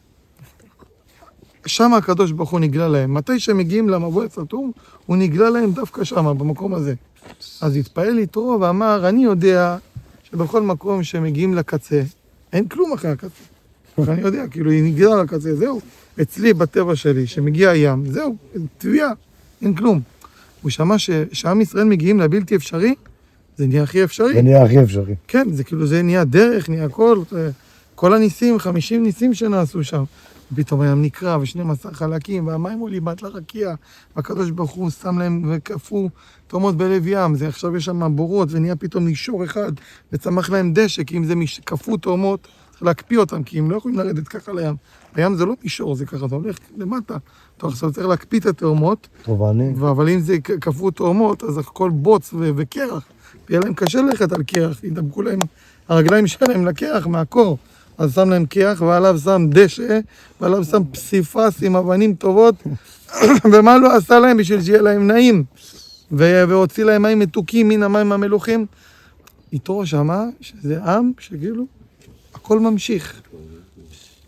שם הקדוש ברוך הוא נגלה להם. מתי שמגיעים למבוא הסתום, הוא נגלה להם דווקא שם, במקום הזה. אז התפעל יתרו ואמר, אני יודע שבכל מקום שמגיעים לקצה, אין כלום אחרי הקצה. אני יודע, כאילו, היא נגלה לקצה, זהו. אצלי, בטבע שלי, שמגיע הים, זהו, טביעה, אין כלום. הוא שמע שעם ישראל מגיעים לבלתי אפשרי, זה נהיה הכי אפשרי. זה נהיה הכי אפשרי. כן, זה כאילו, זה נהיה דרך, נהיה כל הניסים, 50 ניסים שנעשו שם. פתאום הים נקרע, ו12 חלקים, והמים עולים בת לרקיע, והקדוש ברוך הוא שם להם וקפו תאומות בלב ים, זה עכשיו יש שם בורות, ונהיה פתאום מישור אחד, וצמח להם דשא, כי אם זה קפו תאומות, צריך להקפיא אותם, כי הם לא יכולים לרדת ככה לים. הים זה לא מישור, זה ככה, אתה הולך למטה. אתה עכשיו צריך להקפיא את התאומות, אבל אם זה קפו תאומות, אז הכל בוץ וקרח, ויהיה להם קשה ללכת על קרח, ידבקו להם, הרגליים שלהם לקרח מהקור. אז שם להם קרח, ועליו שם דשא, ועליו שם פסיפס עם אבנים טובות, ומה לא עשה להם בשביל שיהיה להם נעים, והוציא להם מים מתוקים מן המים המלוכים. יתרו שמע שזה עם שכאילו, הכל ממשיך.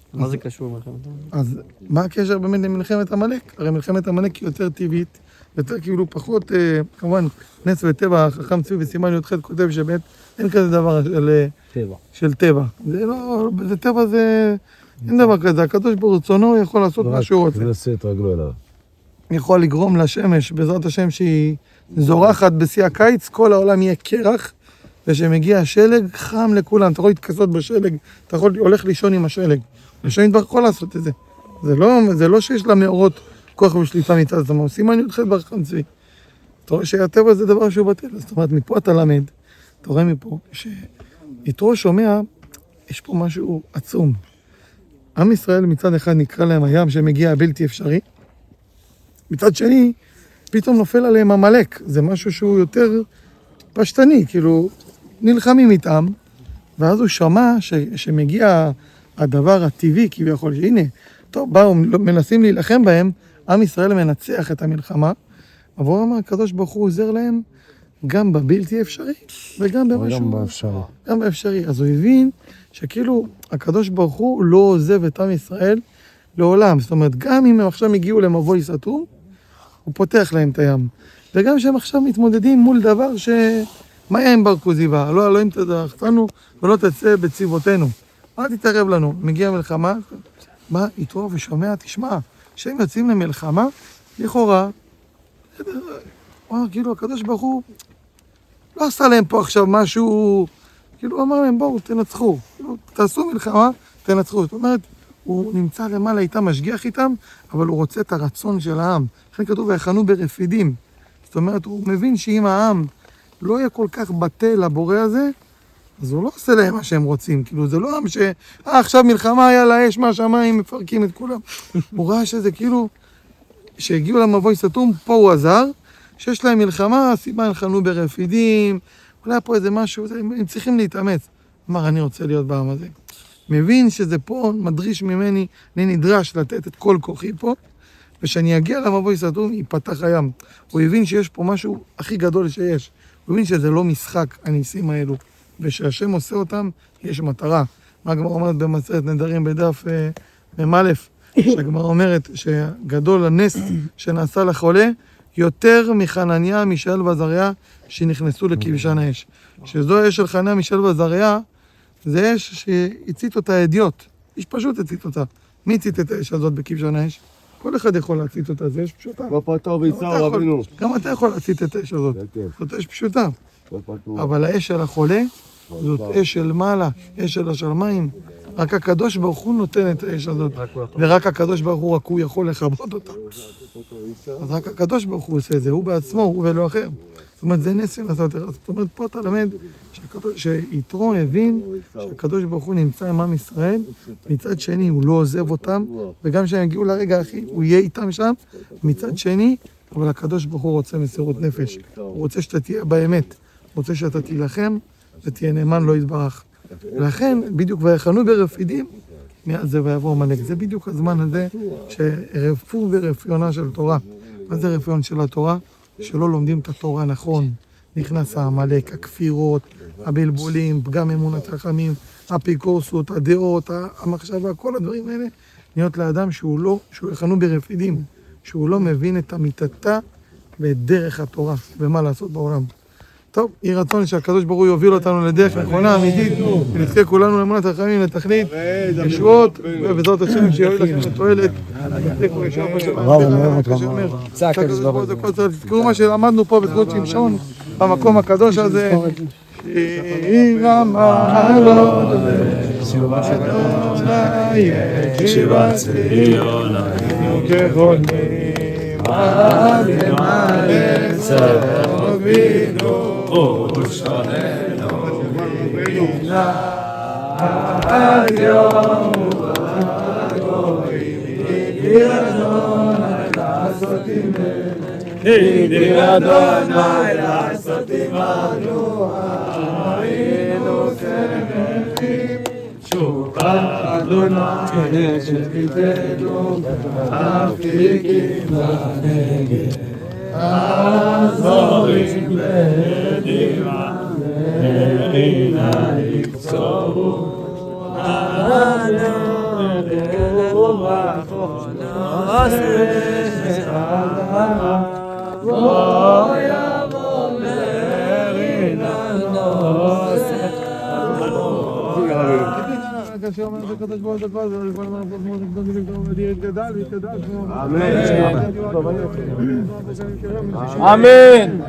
מה זה קשור מלחמת עמלק? אז מה הקשר באמת למלחמת עמלק? הרי מלחמת עמלק היא יותר טבעית, יותר כאילו פחות, כמובן, נס וטבע, החכם צבי בסימן י"ח כותב שבאמת אין כזה דבר של טבע. זה לא, זה טבע זה, אין דבר כזה, הקדוש ברצונו יכול לעשות מה שהוא רוצה. ונשא את רגלו אליו. יכול לגרום לשמש, בעזרת השם שהיא זורחת בשיא הקיץ, כל העולם יהיה קרח, ושמגיע השלג חם לכולם, אתה יכול להתכסות בשלג, אתה יכול הולך לישון עם השלג. השם כבר יכול לעשות את זה. זה לא שיש למאורות כוח ושליטה מצד עצמם, סימן י"ח בחכם צבי. אתה רואה שהטבע זה דבר שהוא בטל, זאת אומרת, מפה אתה למד, אתה רואה מפה, שיתרו שומע, יש פה משהו עצום. עם ישראל מצד אחד נקרא להם הים שמגיע הבלתי אפשרי, מצד שני, פתאום נופל עליהם עמלק, זה משהו שהוא יותר פשטני, כאילו, נלחמים איתם, ואז הוא שמע שמגיע הדבר הטבעי, כביכול, שהנה, טוב, באו, מנסים להילחם בהם, עם ישראל מנצח את המלחמה, אבל הוא אמר, הקדוש ברוך הוא עוזר להם גם בבלתי אפשרי, וגם במשהו... גם באפשרי. גם באפשרי. אז הוא הבין שכאילו, הקדוש ברוך הוא לא עוזב את עם ישראל לעולם. זאת אומרת, גם אם הם עכשיו הגיעו למבוי סתום, הוא פותח להם את הים. וגם שהם עכשיו מתמודדים מול דבר ש... מה היה עם בר כוזיבא? לא אלוהים תדרכתנו ולא תצא בצבאותינו. מה תתערב לנו? מגיע מלחמה, בא יתרו ושומע, תשמע, שהם יוצאים למלחמה, לכאורה, כאילו הקדוש ברוך הוא לא עשה להם פה עכשיו משהו, כאילו הוא אמר להם בואו תנצחו, כאילו, תעשו מלחמה, תנצחו. זאת אומרת, הוא נמצא למעלה איתם, משגיח איתם, אבל הוא רוצה את הרצון של העם. לכן כתוב, ויחנו ברפידים. זאת אומרת, הוא מבין שאם העם לא יהיה כל כך בטל לבורא הזה, אז הוא לא עושה להם מה שהם רוצים. כאילו, זה לא עם עכשיו מלחמה, יאללה, אש מהשמיים, מפרקים את כולם. הוא ראה שזה כאילו, שהגיעו למבוי סתום, פה הוא עזר, שיש להם מלחמה, סימן חנו ברפידים, אולי פה איזה משהו, הם צריכים להתאמץ. אמר, אני רוצה להיות בעם הזה. מבין שזה פה מדריש ממני, אני נדרש לתת את כל כוחי פה, ושאני אגיע למבוי סתום, ייפתח הים. הוא הבין שיש פה משהו הכי גדול שיש. הוא הבין שזה לא משחק, הניסים האלו, ושהשם עושה אותם, יש מטרה. מה הגמרא אומרת במסכת נדרים בדף מ"א, שהגמרא אומרת שגדול הנס שנעשה לחולה, יותר מחנניה, מישאל ועזריה, שנכנסו לכבשן האש. שזו האש של חנניה, מישאל ועזריה, זה אש שהצית אותה האדיוט. איש פשוט הצית אותה. מי הצית את האש הזאת בכבשן האש? כל אחד יכול להצית אותה, זה אש פשוטה. לא פתור ויצר רבינו. גם אתה יכול להצית את האש הזאת. זאת אש פשוטה. אבל האש של החולה, זאת אש של מעלה, אש של השמיים. רק הקדוש ברוך הוא נותן את האש הזאת. ורק הקדוש ברוך הוא, רק הוא יכול לכבות אותה. אז רק הקדוש ברוך הוא עושה את זה, הוא בעצמו, הוא ולא אחר. זאת אומרת, זה נס לעשות את זה. זאת אומרת, פה אתה למד שיתרו הבין שהקדוש ברוך הוא נמצא עם עם ישראל, מצד שני הוא לא עוזב אותם, וגם כשהם יגיעו לרגע הכי, הוא יהיה איתם שם, מצד שני, אבל הקדוש ברוך הוא רוצה מסירות נפש. הוא רוצה שאתה תהיה באמת, הוא רוצה שאתה תילחם ותהיה נאמן לא יתברך. ולכן, בדיוק ויחנו ברפידים, מיד זה ויבוא עמלק. זה בדיוק הזמן הזה שרפו ורפיונה של תורה. מה זה רפיון של התורה? שלא לומדים את התורה נכון. נכנס העמלק, הכפירות, הבלבולים, פגם אמונת חכמים, האפיקורסות, הדעות, המחשבה, כל הדברים האלה, נהיות לאדם שהוא יחנו ברפידים, שהוא לא מבין את אמיתתה ואת דרך התורה ומה לעשות בעולם. טוב, יהי רצון שהקדוש ברוך הוא יוביל אותנו לדרך נכונה, אמיתית, ונזכה כולנו לאמונת החכמים, לתכלית, ישועות, ובעזרת השם שיוביל לכם לתועלת. תזכרו מה שלמדנו פה בזכות שמשון, במקום הקדוש הזה. שיר המעלות ושובת אדוני שיבת ציון היינו כחולמים עד למעלה צרות בינו ושכננו בינה עד יום ובגויים הגדיר אדוני לעשות עמנו הגדיר אדוני לעשות עמנו היינו שמחים שובה אדוני שביתנו אפליקים בנגב עזורים בדמעה ועיני יקצרו עד אמן.